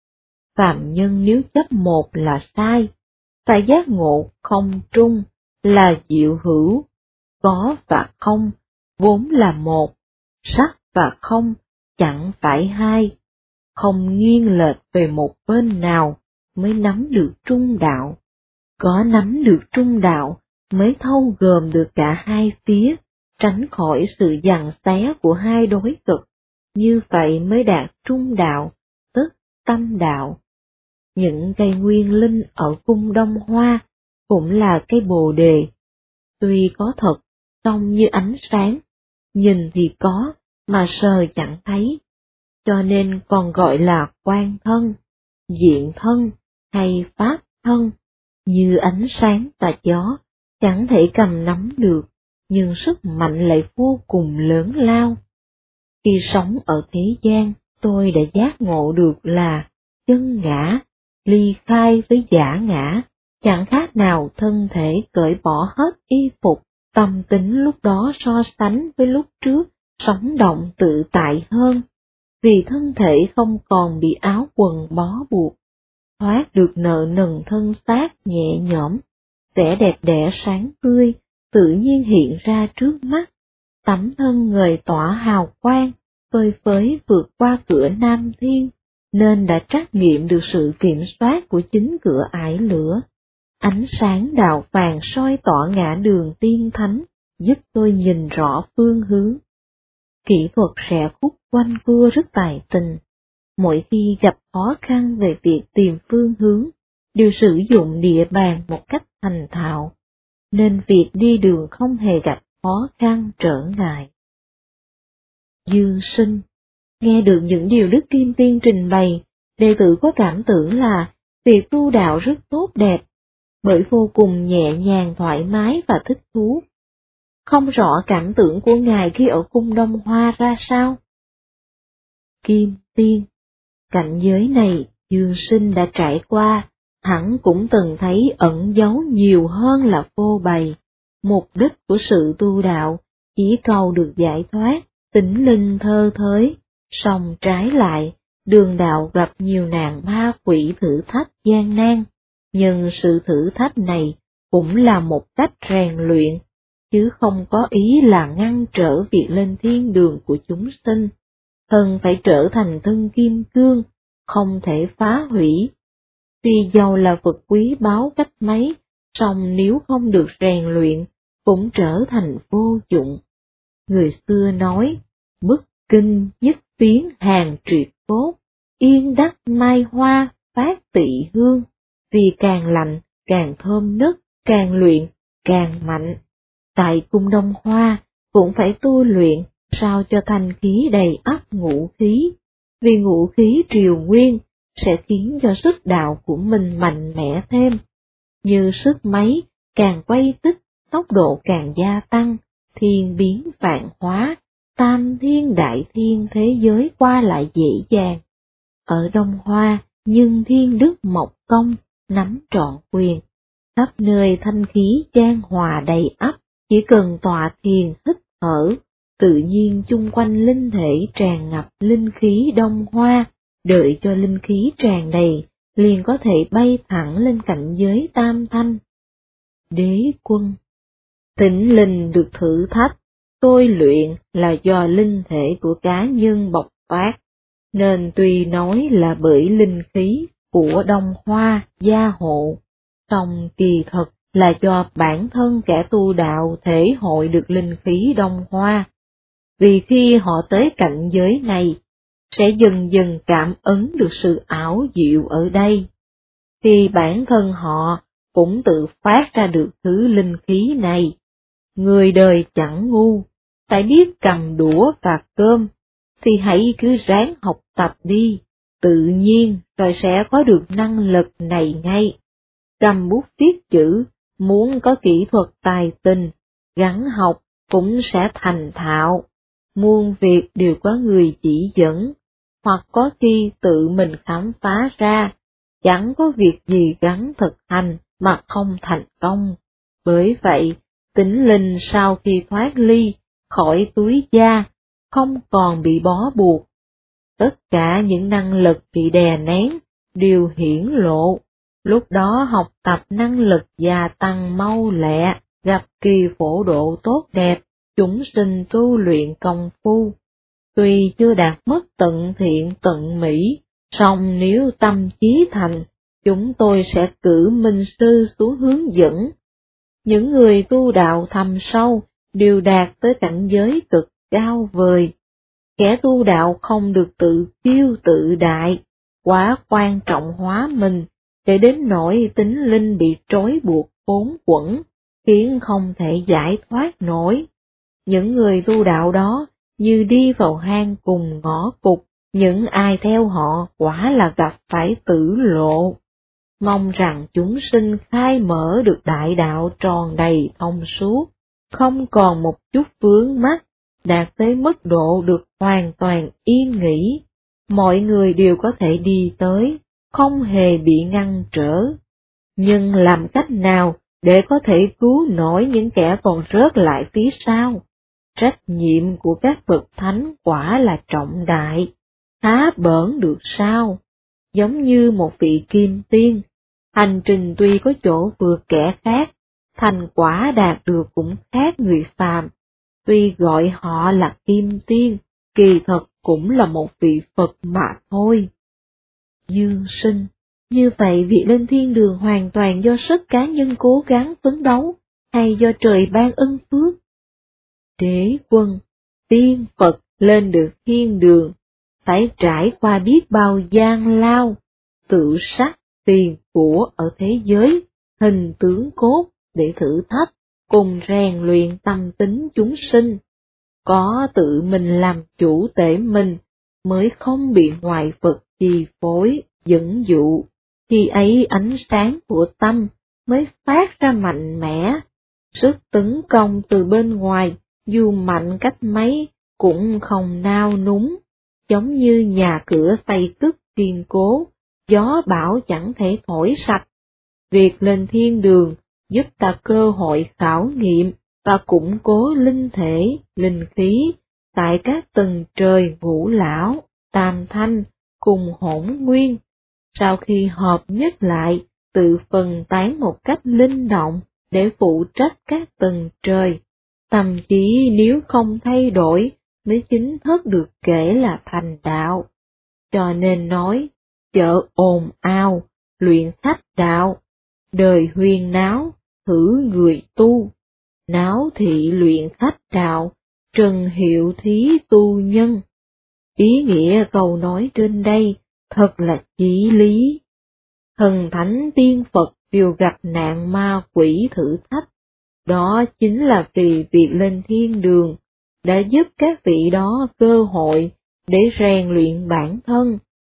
Phạm nhân nếu chấp một là sai, phải giác ngộ không trung là diệu hữu, có và không vốn là một, sắc và không chẳng phải hai, không nghiêng lệch về một bên nào mới nắm được trung đạo, có nắm được trung đạo mới thâu gồm được cả hai phía, tránh khỏi sự giằng xé của hai đối cực, như vậy mới đạt trung đạo, tức tâm đạo. Những cây nguyên linh ở cung Đông Hoa cũng là cây bồ đề, tuy có thật, trông như ánh sáng, nhìn thì có, mà sờ chẳng thấy, cho nên còn gọi là quan thân, diện thân hay pháp thân, như ánh sáng và gió, chẳng thể cầm nắm được, nhưng sức mạnh lại vô cùng lớn lao. Khi sống ở thế gian, tôi đã giác ngộ được là chân ngã, ly khai với giả ngã, chẳng khác nào thân thể cởi bỏ hết y phục, tâm tính lúc đó so sánh với lúc trước, sống động tự tại hơn, vì thân thể không còn bị áo quần bó buộc, thoát được nợ nần thân xác nhẹ nhõm, vẻ đẹp đẽ sáng tươi, tự nhiên hiện ra trước mắt, tấm thân ngời tỏa hào quang, phơi phới vượt qua cửa Nam Thiên, nên đã trắc nghiệm được sự kiểm soát của chính cửa ải lửa. Ánh sáng đạo vàng soi tỏ ngã đường tiên thánh, giúp tôi nhìn rõ phương hướng. Kỹ thuật rẽ khúc quanh cua rất tài tình. Mỗi khi gặp khó khăn về việc tìm phương hướng, đều sử dụng địa bàn một cách thành thạo, nên việc đi đường không hề gặp khó khăn trở ngại. Dương Sinh nghe được những điều Đức Kim Tiên trình bày, đệ tử có cảm tưởng là việc tu đạo rất tốt đẹp, bởi vô cùng nhẹ nhàng thoải mái và thích thú. Không rõ cảm tưởng của Ngài khi ở cung Đông Hoa ra sao? Kim Tiên, cảnh giới này Dương Sinh đã trải qua, hẳn cũng từng thấy ẩn giấu nhiều hơn là phô bày. Mục đích của sự tu đạo chỉ cầu được giải thoát, tỉnh linh thơ thới, song trái lại, đường đạo gặp nhiều nạn ma quỷ thử thách gian nan, nhưng sự thử thách này cũng là một cách rèn luyện, chứ không có ý là ngăn trở việc lên thiên đường của chúng sinh. Thân phải trở thành thân kim cương, không thể phá hủy. Tuy dầu là vật quý báu cách mấy, song nếu không được rèn luyện, cũng trở thành vô dụng. Người xưa nói, bức kinh nhất phiến hàng triệt cốt, yên đắc mai hoa phát tị hương, vì càng lạnh, càng thơm nức, càng luyện, càng mạnh. Tại cung Đông Hoa, cũng phải tu luyện, sao cho thanh khí đầy ắp ngũ khí, vì ngũ khí triều nguyên, sẽ khiến cho sức đạo của mình mạnh mẽ thêm. Như sức máy càng quay tích, tốc độ càng gia tăng, thiên biến vạn hóa, tam thiên đại thiên thế giới qua lại dễ dàng. Ở Đông Hoa, nhưng thiên đức mộc công, nắm trọn quyền, khắp nơi thanh khí chan hòa đầy ắp, chỉ cần tọa thiền hít thở, tự nhiên chung quanh linh thể tràn ngập linh khí Đông Hoa, đợi cho linh khí tràn đầy, liền có thể bay thẳng lên cảnh giới tam thanh. Đế quân, tĩnh linh được thử thách, tôi luyện là do linh thể của cá nhân bộc phát, nên tuy nói là bởi linh khí của Đông Hoa gia hộ, song kỳ thực là do bản thân kẻ tu đạo thể hội được linh khí Đông Hoa. Vì khi họ tới cảnh giới này, sẽ dần dần cảm ứng được sự ảo diệu ở đây. Khi bản thân họ cũng tự phát ra được thứ linh khí này, người đời chẳng ngu, phải biết cầm đũa và cơm, thì hãy cứ ráng học tập đi, tự nhiên rồi sẽ có được năng lực này ngay. Cầm bút viết chữ, muốn có kỹ thuật tài tình, gắng học cũng sẽ thành thạo. Muôn việc đều có người chỉ dẫn, hoặc có khi tự mình khám phá ra, chẳng có việc gì gắng thực hành mà không thành công. Bởi vậy, Tĩnh Linh sau khi thoát ly khỏi túi da, không còn bị bó buộc. Tất cả những năng lực bị đè nén đều hiển lộ, lúc đó học tập năng lực gia tăng mau lẹ, gặp kỳ phổ độ tốt đẹp, chúng sinh tu luyện công phu. Tuy chưa đạt mức tận thiện tận mỹ, song nếu tâm chí thành, chúng tôi sẽ cử minh sư xuống hướng dẫn. Những người tu đạo thầm sâu đều đạt tới cảnh giới cực cao vời. Kẻ tu đạo không được tự kiêu tự đại, quá quan trọng hóa mình, để đến nỗi tính linh bị trói buộc bốn quẩn, khiến không thể giải thoát nổi. Những người tu đạo đó như đi vào hang cùng ngõ cụt, những ai theo họ quả là gặp phải tử lộ. Mong rằng chúng sinh khai mở được đại đạo tròn đầy thông suốt, không còn một chút vướng mắc, đạt tới mức độ được hoàn toàn yên nghỉ, mọi người đều có thể đi tới, không hề bị ngăn trở. Nhưng làm cách nào để có thể cứu nổi những kẻ còn rớt lại phía sau? Trách nhiệm của các bậc thánh quả là trọng đại, há bỡn được sao? Giống như một vị kim tiên, hành trình tuy có chỗ vượt kẻ khác, thành quả đạt được cũng khác người phàm. Tuy gọi họ là kim tiên, kỳ thật cũng là một vị Phật mà thôi. Dương sinh, như vậy việc lên thiên đường hoàn toàn do sức cá nhân cố gắng phấn đấu, hay do trời ban ân phước? Đế quân, tiên Phật lên được thiên đường, phải trải qua biết bao gian lao, tự sắc, tiền của ở thế giới, hình tướng cốt để thử thách, cùng rèn luyện tâm tính chúng sinh. Có tự mình làm chủ tể mình, mới không bị ngoại vật chi phối, dẫn dụ, khi ấy ánh sáng của tâm mới phát ra mạnh mẽ. Sức tấn công từ bên ngoài, dù mạnh cách mấy, cũng không nao núng, giống như nhà cửa xây cất kiên cố, gió bão chẳng thể thổi sạch. Việc lên thiên đường giúp ta cơ hội khảo nghiệm và củng cố linh thể, linh khí, tại các tầng trời ngũ lão, tam thanh, cùng hỗn nguyên. Sau khi hợp nhất lại, tự phân tán một cách linh động để phụ trách các tầng trời, thậm chí nếu không thay đổi mới chính thức được kể là thành đạo. Cho nên nói, chợ ồn ào, luyện khách đạo, đời huyên náo, thử người tu, náo thị luyện khách đạo, trần hiệu thí tu nhân. Ý nghĩa câu nói trên đây thật là chỉ lý. Thần thánh tiên Phật đều gặp nạn ma quỷ thử thách, đó chính là vì việc lên thiên đường đã giúp các vị đó cơ hội để rèn luyện bản thân.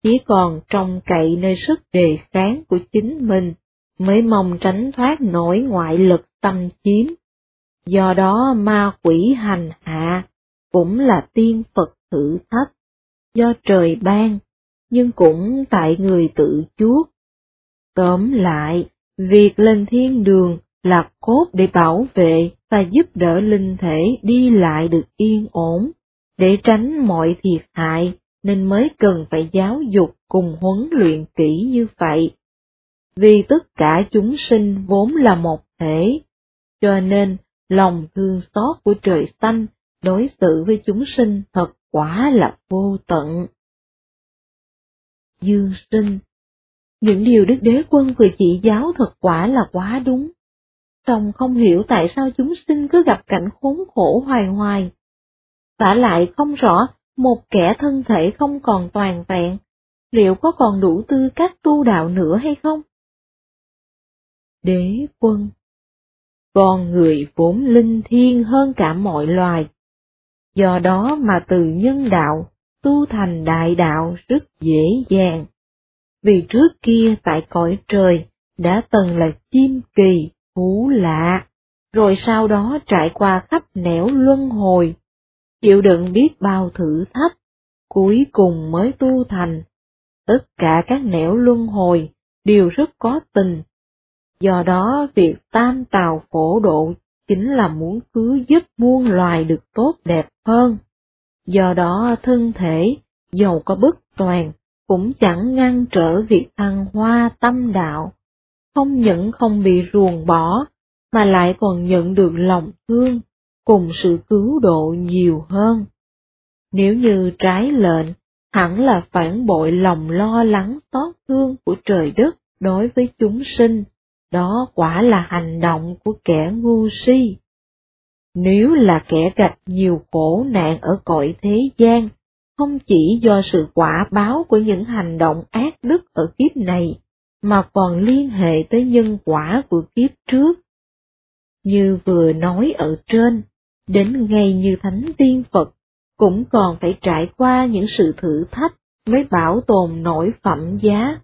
chỉ còn trông cậy nơi sức đề kháng của chính mình, mới mong tránh thoát nổi ngoại lực xâm chiếm. Do đó ma quỷ hành hạ cũng là tiên Phật thử thách, do trời ban, nhưng cũng tại người tự chuốc. Tóm lại, việc lên thiên đường là cốt để bảo vệ và giúp đỡ linh thể đi lại được yên ổn, để tránh mọi thiệt hại nên mới cần phải giáo dục cùng huấn luyện kỹ như vậy. Vì tất cả chúng sinh vốn là một thể, cho nên lòng thương xót của trời xanh đối xử với chúng sinh thật quả là vô tận. Dương sinh, những điều Đức Đế Quân vừa chỉ giáo thật quả là quá đúng. Song không hiểu tại sao chúng sinh cứ gặp cảnh khốn khổ hoài hoài. Vả lại không rõ một kẻ thân thể không còn toàn vẹn, liệu có còn đủ tư cách tu đạo nữa hay không? Đế Quân, con người vốn linh thiêng hơn cả mọi loài. Do đó mà từ nhân đạo, tu thành đại đạo rất dễ dàng. Vì trước kia tại cõi trời, đã từng là chim kỳ, thú lạ, rồi sau đó trải qua khắp nẻo luân hồi, chịu đựng biết bao thử thách, cuối cùng mới tu thành. Tất cả các nẻo luân hồi đều rất có tình. Do đó việc tam tào phổ độ chính là muốn cứu giúp muôn loài được tốt đẹp hơn. Do đó thân thể, dầu có bất toàn, cũng chẳng ngăn trở việc thăng hoa tâm đạo. Không những không bị ruồng bỏ, mà lại còn nhận được lòng thương, cùng sự cứu độ nhiều hơn. Nếu như trái lệnh, hẳn là phản bội lòng lo lắng xót thương của trời đất đối với chúng sinh, đó quả là hành động của kẻ ngu si. Nếu là kẻ gặp nhiều khổ nạn ở cõi thế gian, không chỉ do sự quả báo của những hành động ác đức ở kiếp này, mà còn liên hệ tới nhân quả của kiếp trước. Như vừa nói ở trên, đến ngay như Thánh Tiên Phật, cũng còn phải trải qua những sự thử thách mới bảo tồn nổi phẩm giá.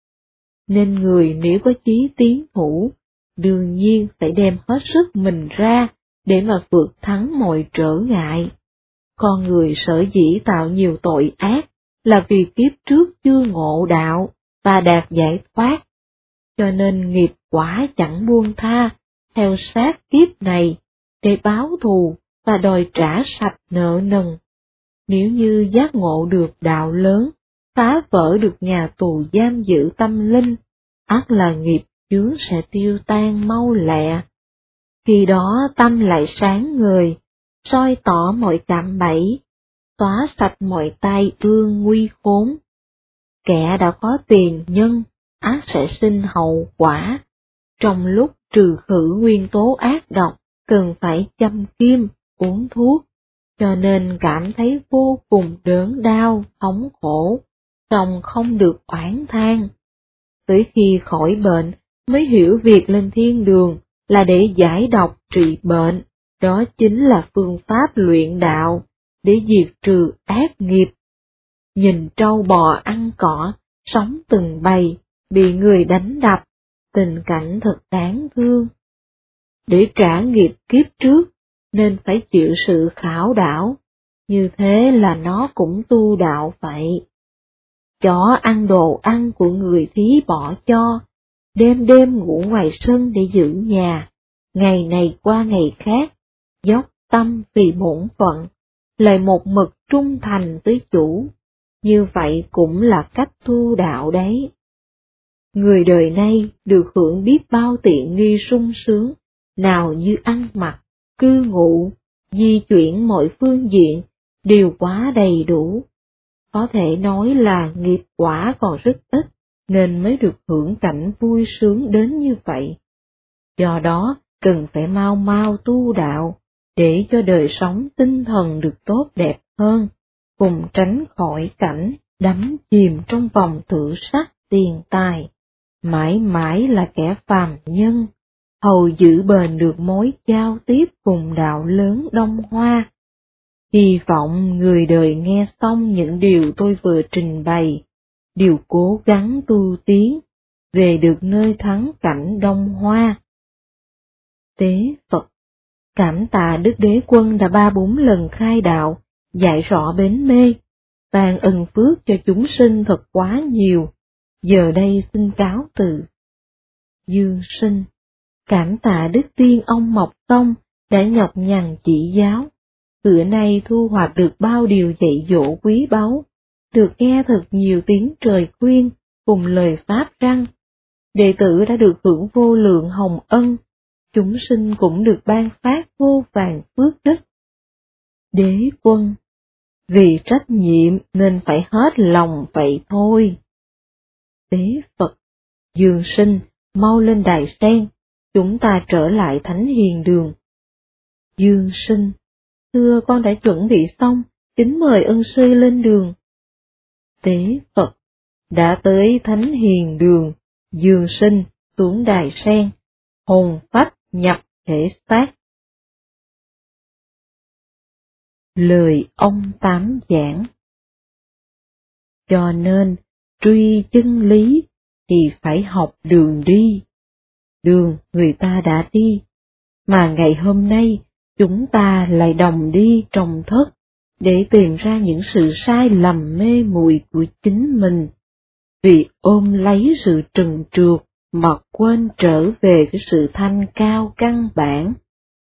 Nên người nếu có chí tiến thủ, đương nhiên phải đem hết sức mình ra để mà vượt thắng mọi trở ngại. Con người sở dĩ tạo nhiều tội ác là vì kiếp trước chưa ngộ đạo và đạt giải thoát, cho nên nghiệp quả chẳng buông tha, theo sát kiếp này để báo thù và đòi trả sạch nợ nần. Nếu như giác ngộ được đạo lớn, phá vỡ được nhà tù giam giữ tâm linh, ắt là nghiệp chướng sẽ tiêu tan mau lẹ. Khi đó tâm lại sáng ngời, soi tỏ mọi cạm bẫy, xóa sạch mọi tai ương nguy khốn. Kẻ đã có tiền nhân, ác sẽ sinh hậu quả. Trong lúc trừ khử nguyên tố ác độc, cần phải châm kim, uống thuốc, cho nên cảm thấy vô cùng đớn đau, thống khổ, song không được oán than. Tới khi khỏi bệnh, mới hiểu việc lên thiên đường là để giải độc trị bệnh, đó chính là phương pháp luyện đạo, để diệt trừ ác nghiệp. Nhìn trâu bò ăn cỏ, sống từng bầy, bị người đánh đập, tình cảnh thật đáng thương. Để trả nghiệp kiếp trước, nên phải chịu sự khảo đảo, như thế là nó cũng tu đạo vậy. Chó ăn đồ ăn của người thí bỏ cho, đêm đêm ngủ ngoài sân để giữ nhà, ngày này qua ngày khác, dốc tâm vì bổn phận, lại một mực trung thành với chủ, như vậy cũng là cách tu đạo đấy. Người đời nay được hưởng biết bao tiện nghi sung sướng, nào như ăn mặc, cư ngụ, di chuyển mọi phương diện, đều quá đầy đủ. Có thể nói là nghiệp quả còn rất ít, nên mới được hưởng cảnh vui sướng đến như vậy. Do đó, cần phải mau mau tu đạo, để cho đời sống tinh thần được tốt đẹp hơn, cùng tránh khỏi cảnh đắm chìm trong vòng thử sắc tiền tài, mãi mãi là kẻ phàm nhân, hầu giữ bền được mối giao tiếp cùng đạo lớn Đông Hoa. Hy vọng người đời nghe xong những điều tôi vừa trình bày, đều cố gắng tu tiến, về được nơi thắng cảnh Đông Hoa. Tế Phật, cảm tạ Đức Đế Quân đã ba bốn lần khai đạo, dạy rõ bến mê, ban ân phước cho chúng sinh thật quá nhiều, giờ đây xin cáo từ. Dương Sinh, cảm tạ Đức Tiên ông Mộc Tông đã nhọc nhằn chỉ giáo, bữa nay thu hoạch được bao điều dạy dỗ quý báu, được nghe thật nhiều tiếng trời khuyên, cùng lời pháp răng. Đệ tử đã được hưởng vô lượng hồng ân, chúng sinh cũng được ban phát vô vàn phước đức. Đế Quân, vì trách nhiệm nên phải hết lòng vậy thôi. Tế Phật, Dương Sinh, mau lên đài sen, chúng ta trở lại Thánh Hiền Đường. Dương Sinh, thưa con đã chuẩn bị xong, kính mời ân sư lên đường. Tế Phật, đã tới Thánh Hiền Đường, Dương Sinh xuống đài sen, hồn phách nhập thể xác. Lời ông Tám giảng. Cho nên, truy chân lý thì phải học đường đi. Đường người ta đã đi, mà ngày hôm nay chúng ta lại đồng đi trong thất, để tìm ra những sự sai lầm mê muội của chính mình. Vì ôm lấy sự trần trượt mà quên trở về cái sự thanh cao căn bản.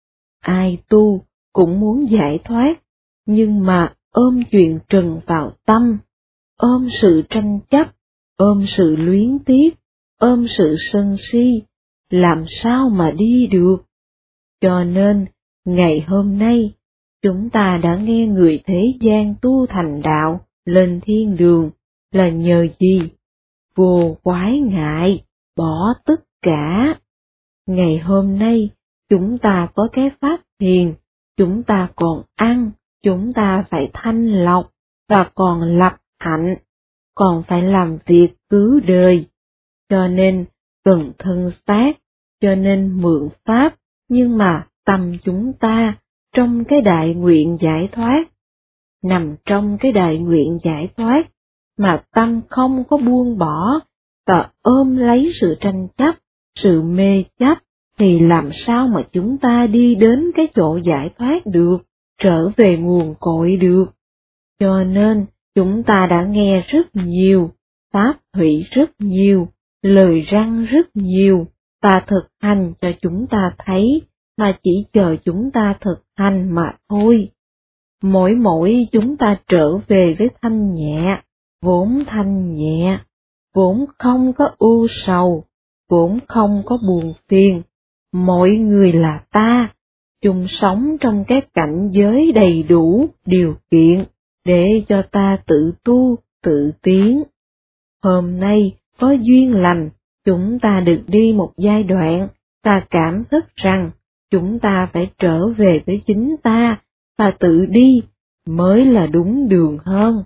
Ai tu cũng muốn giải thoát, nhưng mà ôm chuyện trần vào tâm, ôm sự tranh chấp, ôm sự luyến tiếc, ôm sự sân si, làm sao mà đi được? Cho nên, ngày hôm nay, chúng ta đã nghe người thế gian tu thành đạo, lên thiên đường, là nhờ gì? Vô quái ngại, bỏ tất cả. Ngày hôm nay, chúng ta có cái pháp thiền, chúng ta còn ăn, chúng ta phải thanh lọc, và còn lập hạnh, còn phải làm việc cứu đời. Cho nên, cần thân xác, cho nên mượn pháp, nhưng mà tâm chúng ta, trong cái đại nguyện giải thoát, nằm trong cái đại nguyện giải thoát, mà tâm không có buông bỏ, và ôm lấy sự tranh chấp, sự mê chấp, thì làm sao mà chúng ta đi đến cái chỗ giải thoát được, trở về nguồn cội được. Cho nên, chúng ta đã nghe rất nhiều, pháp thủy rất nhiều, lời răng rất nhiều, và thực hành cho chúng ta thấy, mà chỉ chờ chúng ta thực hành mà thôi. Mỗi mỗi chúng ta trở về với thanh nhẹ, vốn thanh nhẹ, vốn không có ưu sầu, vốn không có buồn phiền. Mọi người là ta, chung sống trong cái cảnh giới đầy đủ điều kiện, để cho ta tự tu, tự tiến. Hôm nay có duyên lành, chúng ta được đi một giai đoạn, ta cảm thức rằng chúng ta phải trở về với chính ta, và tự đi mới là đúng đường hơn.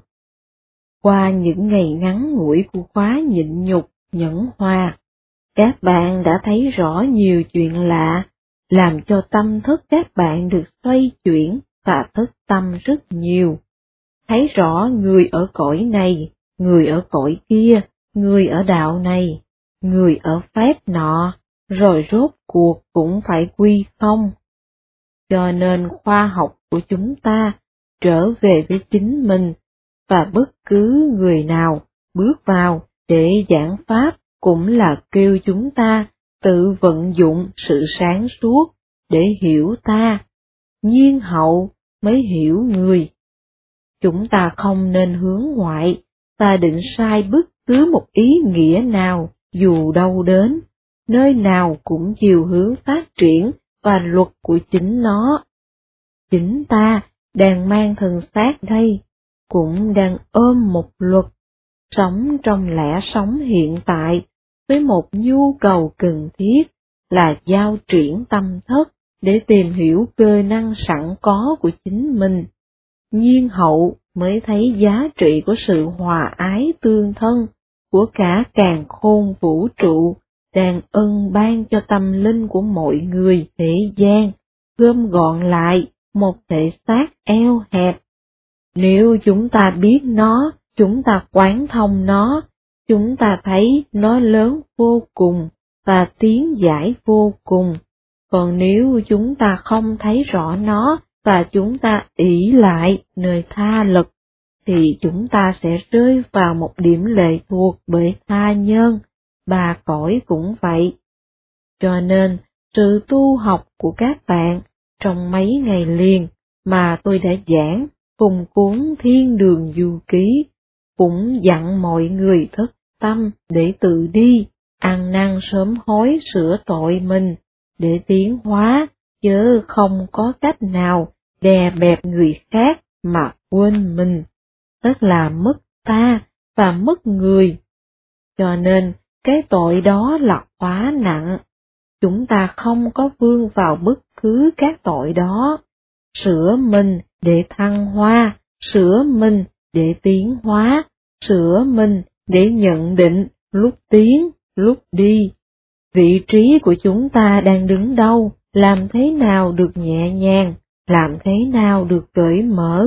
Qua những ngày ngắn ngủi của khóa nhịn nhục, nhẫn hòa, các bạn đã thấy rõ nhiều chuyện lạ, làm cho tâm thức các bạn được xoay chuyển và thức tâm rất nhiều. Thấy rõ người ở cõi này, người ở cõi kia, người ở đạo này, người ở phép nọ, rồi rốt cuộc cũng phải quy không. Cho nên khoa học của chúng ta trở về với chính mình, và bất cứ người nào bước vào để giảng pháp cũng là kêu chúng ta tự vận dụng sự sáng suốt để hiểu ta, nhiên hậu mới hiểu người. Chúng ta không nên hướng ngoại, ta định sai bất cứ một ý nghĩa nào, dù đâu đến, nơi nào cũng chiều hướng phát triển và luật của chính nó. Chính ta đang mang thân xác đây, cũng đang ôm một luật, sống trong lẽ sống hiện tại, với một nhu cầu cần thiết là giao triển tâm thức để tìm hiểu cơ năng sẵn có của chính mình. Nhiên hậu mới thấy giá trị của sự hòa ái tương thân của cả càn khôn vũ trụ đang ân ban cho tâm linh của mọi người thế gian, gom gọn lại một thể xác eo hẹp. Nếu chúng ta biết nó, chúng ta quán thông nó, chúng ta thấy nó lớn vô cùng và tiến giải vô cùng. Còn nếu chúng ta không thấy rõ nó và chúng ta ỷ lại nơi tha lực, thì chúng ta sẽ rơi vào một điểm lệ thuộc bởi tha nhân, ba cõi cũng vậy. Cho nên, sự tu học của các bạn trong mấy ngày liền mà tôi đã giảng cùng cuốn Thiên Đường Du Ký, cũng dặn mọi người thức tâm để tự đi, ăn năn sớm hối sửa tội mình, để tiến hóa, chứ không có cách nào đè bẹp người khác mà quên mình, tức là mất ta và mất người. Cho nên, cái tội đó là quá nặng. Chúng ta không có vươn vào bất cứ các tội đó. Sửa mình để thăng hoa, sửa mình để tiến hóa, sửa mình để nhận định lúc tiến, lúc đi. Vị trí của chúng ta đang đứng đâu, làm thế nào được nhẹ nhàng, làm thế nào được cởi mở.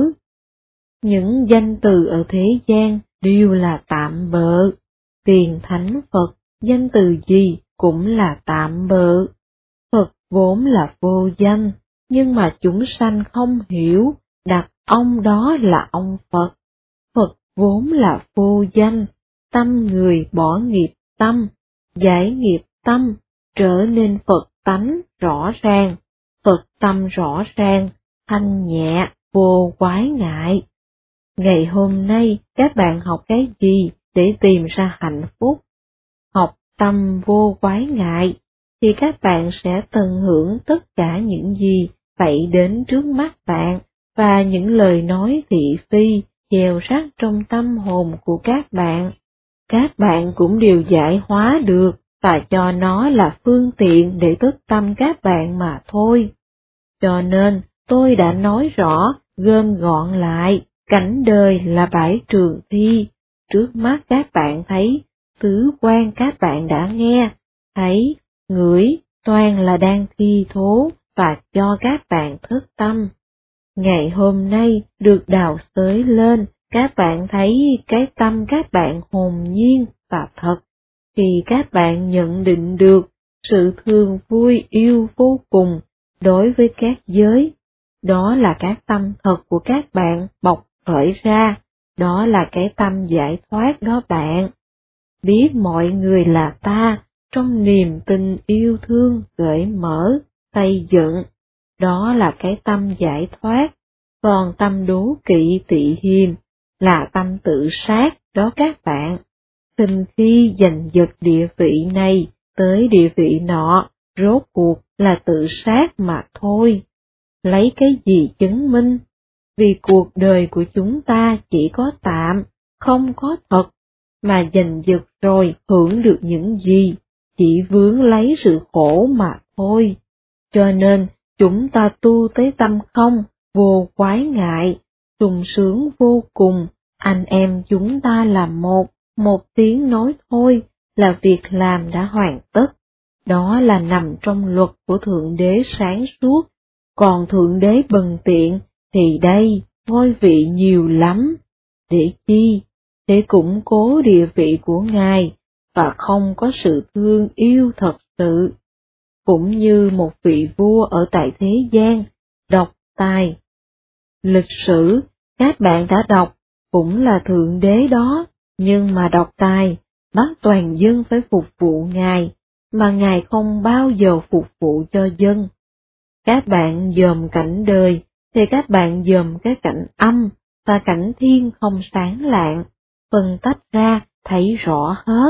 Những danh từ ở thế gian đều là tạm bợ. Tiền Thánh Phật, danh từ gì cũng là tạm bợ. Phật vốn là vô danh, nhưng mà chúng sanh không hiểu, đặt ông đó là ông Phật. Phật vốn là vô danh, tâm người bỏ nghiệp tâm, giải nghiệp tâm, trở nên Phật tánh rõ ràng. Phật tâm rõ ràng, thanh nhẹ, vô quái ngại. Ngày hôm nay các bạn học cái gì để tìm ra hạnh phúc? Học tâm vô quái ngại, thì các bạn sẽ tận hưởng tất cả những gì xảy đến trước mắt bạn, và những lời nói thị phi, gieo rắc trong tâm hồn của các bạn. Các bạn cũng đều giải hóa được, và cho nó là phương tiện để thức tâm các bạn mà thôi. Cho nên, tôi đã nói rõ, gom gọn lại, cảnh đời là bãi trường thi. Trước mắt các bạn thấy, tứ quan các bạn đã nghe, thấy, ngửi, toàn là đang thi thố và cho các bạn thức tâm. Ngày hôm nay được đào xới lên, các bạn thấy cái tâm các bạn hồn nhiên và thật, thì các bạn nhận định được sự thương vui yêu vô cùng đối với các giới. Đó là cái tâm thật của các bạn bộc khởi ra, đó là cái tâm giải thoát đó bạn. Biết mọi người là ta, trong niềm tình yêu thương cởi mở, xây dựng, đó là cái tâm giải thoát. Còn tâm đố kỵ tị hiềm là tâm tự sát đó các bạn. Khinh khi giành giật địa vị này tới địa vị nọ, rốt cuộc là tự sát mà thôi. Lấy cái gì chứng minh? Vì cuộc đời của chúng ta chỉ có tạm, không có thật, mà giành giật rồi hưởng được những gì, chỉ vướng lấy sự khổ mà thôi. Cho nên, chúng ta tu tới tâm không, vô quái ngại, sung sướng vô cùng, anh em chúng ta là một, một tiếng nói thôi là việc làm đã hoàn tất. Đó là nằm trong luật của Thượng Đế sáng suốt, còn Thượng Đế bần tiện thì đây, ngôi vị nhiều lắm. Để chi? Để củng cố địa vị của Ngài, và không có sự thương yêu thật sự. Cũng như một vị vua ở tại thế gian, độc tài. Lịch sử, các bạn đã đọc, cũng là Thượng Đế đó, nhưng mà độc tài, bắt toàn dân phải phục vụ Ngài, mà Ngài không bao giờ phục vụ cho dân. Các bạn dòm cảnh đời, thì các bạn dòm cái cảnh âm, và cảnh thiên không sáng lạng, phân tách ra thấy rõ hết.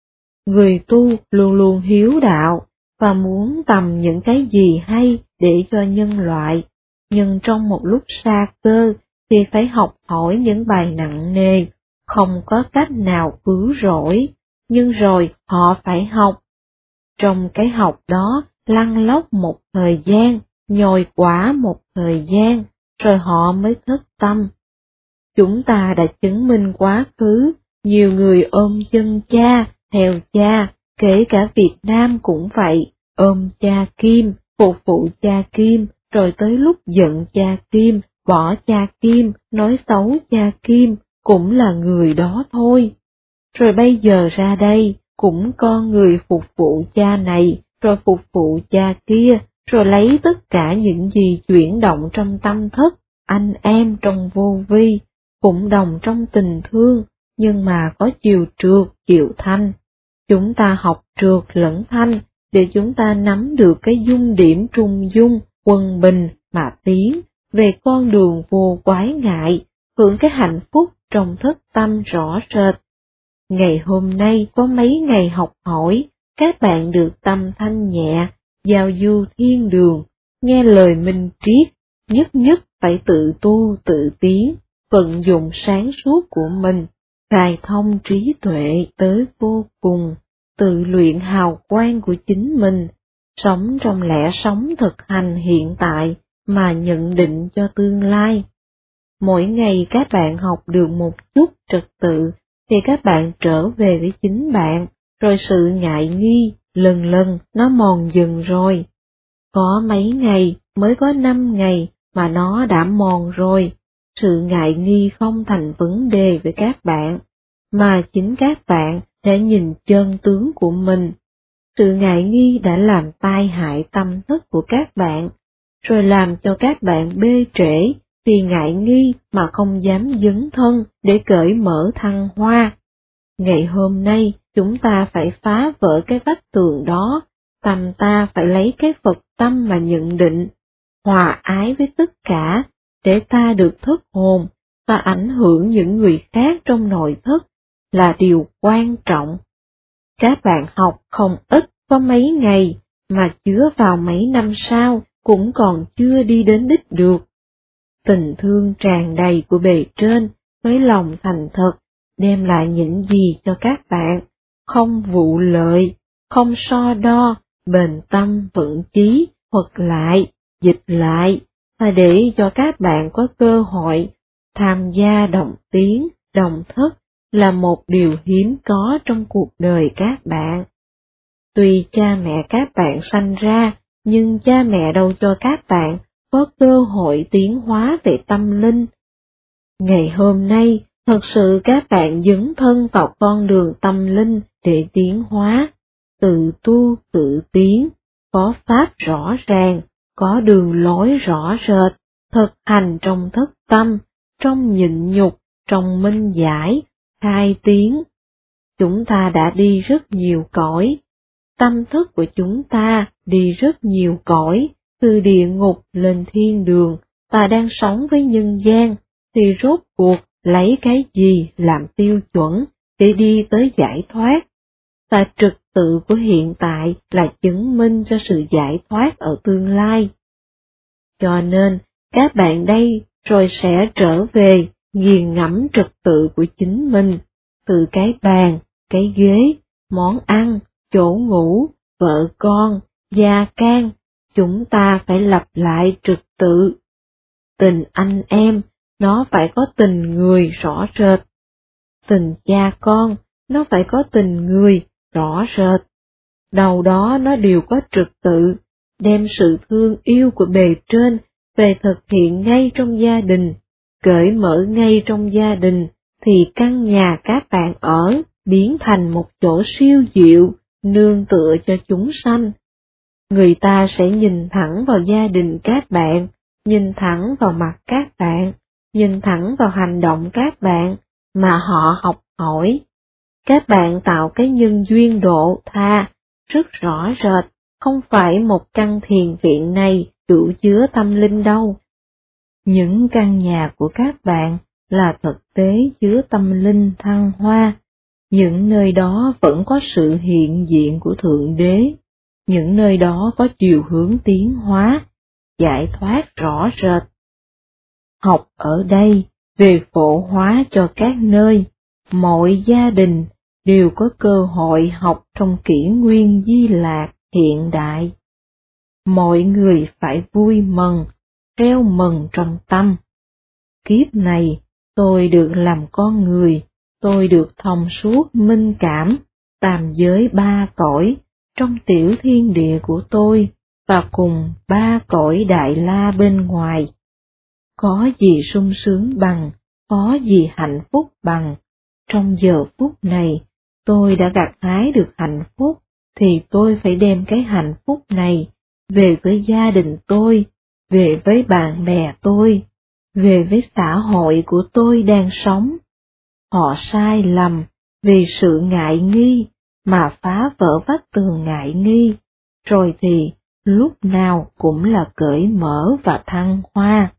Người tu luôn luôn hiếu đạo, và muốn tầm những cái gì hay để cho nhân loại, nhưng trong một lúc xa cơ thì phải học hỏi những bài nặng nề, không có cách nào cứu rỗi, nhưng rồi họ phải học. Trong cái học đó lăn lóc một thời gian, nhồi quả một thời gian, rồi họ mới thức tâm. Chúng ta đã chứng minh quá khứ, nhiều người ôm chân cha, theo cha, kể cả Việt Nam cũng vậy, ôm cha Kim, phục vụ cha Kim, rồi tới lúc giận cha Kim, bỏ cha Kim, nói xấu cha Kim, cũng là người đó thôi. rồi bây giờ ra đây, cũng con người phục vụ cha này, rồi phục vụ cha kia, rồi lấy tất cả những gì chuyển động trong tâm thức, anh em trong vô vi, cũng đồng trong tình thương, nhưng mà có chiều trượt, chiều thanh. Chúng ta học trượt lẫn thanh, để chúng ta nắm được cái dung điểm trung dung, quân bình mà tiến, về con đường vô quái ngại, hưởng cái hạnh phúc trong thức tâm rõ rệt. Ngày hôm nay có mấy ngày học hỏi, các bạn được tâm thanh nhẹ, giao du thiên đường, nghe lời minh triết, nhất nhất phải tự tu tự tiến, vận dụng sáng suốt của mình, khai thông trí tuệ tới vô cùng, tự luyện hào quang của chính mình, sống trong lẽ sống thực hành hiện tại mà nhận định cho tương lai. Mỗi ngày các bạn học được một chút trật tự, thì các bạn trở về với chính bạn, rồi sự ngại nghi, lần lần nó mòn dần rồi. Có mấy ngày, mới có năm ngày, mà nó đã mòn rồi. Sự ngại nghi không thành vấn đề với các bạn, mà chính các bạn đã nhìn chân tướng của mình. Sự ngại nghi đã làm tai hại tâm thức của các bạn, rồi làm cho các bạn bê trễ, vì ngại nghi mà không dám dấn thân để cởi mở thăng hoa. Ngày hôm nay, chúng ta phải phá vỡ cái vách tường đó, tâm ta phải lấy cái Phật tâm mà nhận định, hòa ái với tất cả, để ta được thức hồn, và ảnh hưởng những người khác trong nội thức, là điều quan trọng. Các bạn học không ít có mấy ngày, mà chứa vào mấy năm sau cũng còn chưa đi đến đích được. Tình thương tràn đầy của bề trên, với lòng thành thật, đem lại những gì cho các bạn, không vụ lợi, không so đo, bền tâm vững chí, thuật lại, dịch lại, và để cho các bạn có cơ hội tham gia đồng tiến, đồng thức, là một điều hiếm có trong cuộc đời các bạn. Tuy cha mẹ các bạn sanh ra, nhưng cha mẹ đâu cho các bạn có cơ hội tiến hóa về tâm linh. Ngày hôm nay, thật sự các bạn dấn thân vào con đường tâm linh để tiến hóa, tự tu tự tiến, có pháp rõ ràng, có đường lối rõ rệt, thực hành trong thức tâm, trong nhịn nhục, trong minh giải, khai tiến. Chúng ta đã đi rất nhiều cõi, tâm thức của chúng ta đi rất nhiều cõi, từ địa ngục lên thiên đường, ta đang sống với nhân gian, thì rốt cuộc lấy cái gì làm tiêu chuẩn để đi tới giải thoát? Và trật tự của hiện tại là chứng minh cho sự giải thoát ở tương lai. Cho nên, các bạn đây rồi sẽ trở về nghiền ngẫm trật tự của chính mình, từ cái bàn, cái ghế, món ăn, chỗ ngủ, vợ con, gia can, chúng ta phải lập lại trật tự. Tình anh em, nó phải có tình người rõ rệt. Tình cha con, nó phải có tình người rõ rệt. Đầu đó nó đều có trật tự, đem sự thương yêu của bề trên về thực hiện ngay trong gia đình, cởi mở ngay trong gia đình, thì căn nhà các bạn ở biến thành một chỗ siêu diệu, nương tựa cho chúng sanh. Người ta sẽ nhìn thẳng vào gia đình các bạn, nhìn thẳng vào mặt các bạn, nhìn thẳng vào hành động các bạn, mà họ học hỏi. Các bạn tạo cái nhân duyên độ tha, rất rõ rệt, không phải một căn thiền viện này đủ chứa tâm linh đâu. Những căn nhà của các bạn là thực tế chứa tâm linh thăng hoa, những nơi đó vẫn có sự hiện diện của Thượng Đế, những nơi đó có chiều hướng tiến hóa, giải thoát rõ rệt. Học ở đây về phổ hóa cho các nơi, mọi gia đình đều có cơ hội học trong kỷ nguyên Di Lạc hiện đại. Mọi người phải vui mừng, reo mừng trong tâm. Kiếp này, tôi được làm con người, tôi được thông suốt minh cảm, tam giới ba cõi, trong tiểu thiên địa của tôi, và cùng ba cõi đại la bên ngoài. Có gì sung sướng bằng, có gì hạnh phúc bằng, trong giờ phút này tôi đã gặt hái được hạnh phúc, thì tôi phải đem cái hạnh phúc này về với gia đình tôi, về với bạn bè tôi, về với xã hội của tôi đang sống. Họ sai lầm vì sự ngại nghi mà phá vỡ vách tường ngại nghi, rồi thì lúc nào cũng là cởi mở và thăng hoa.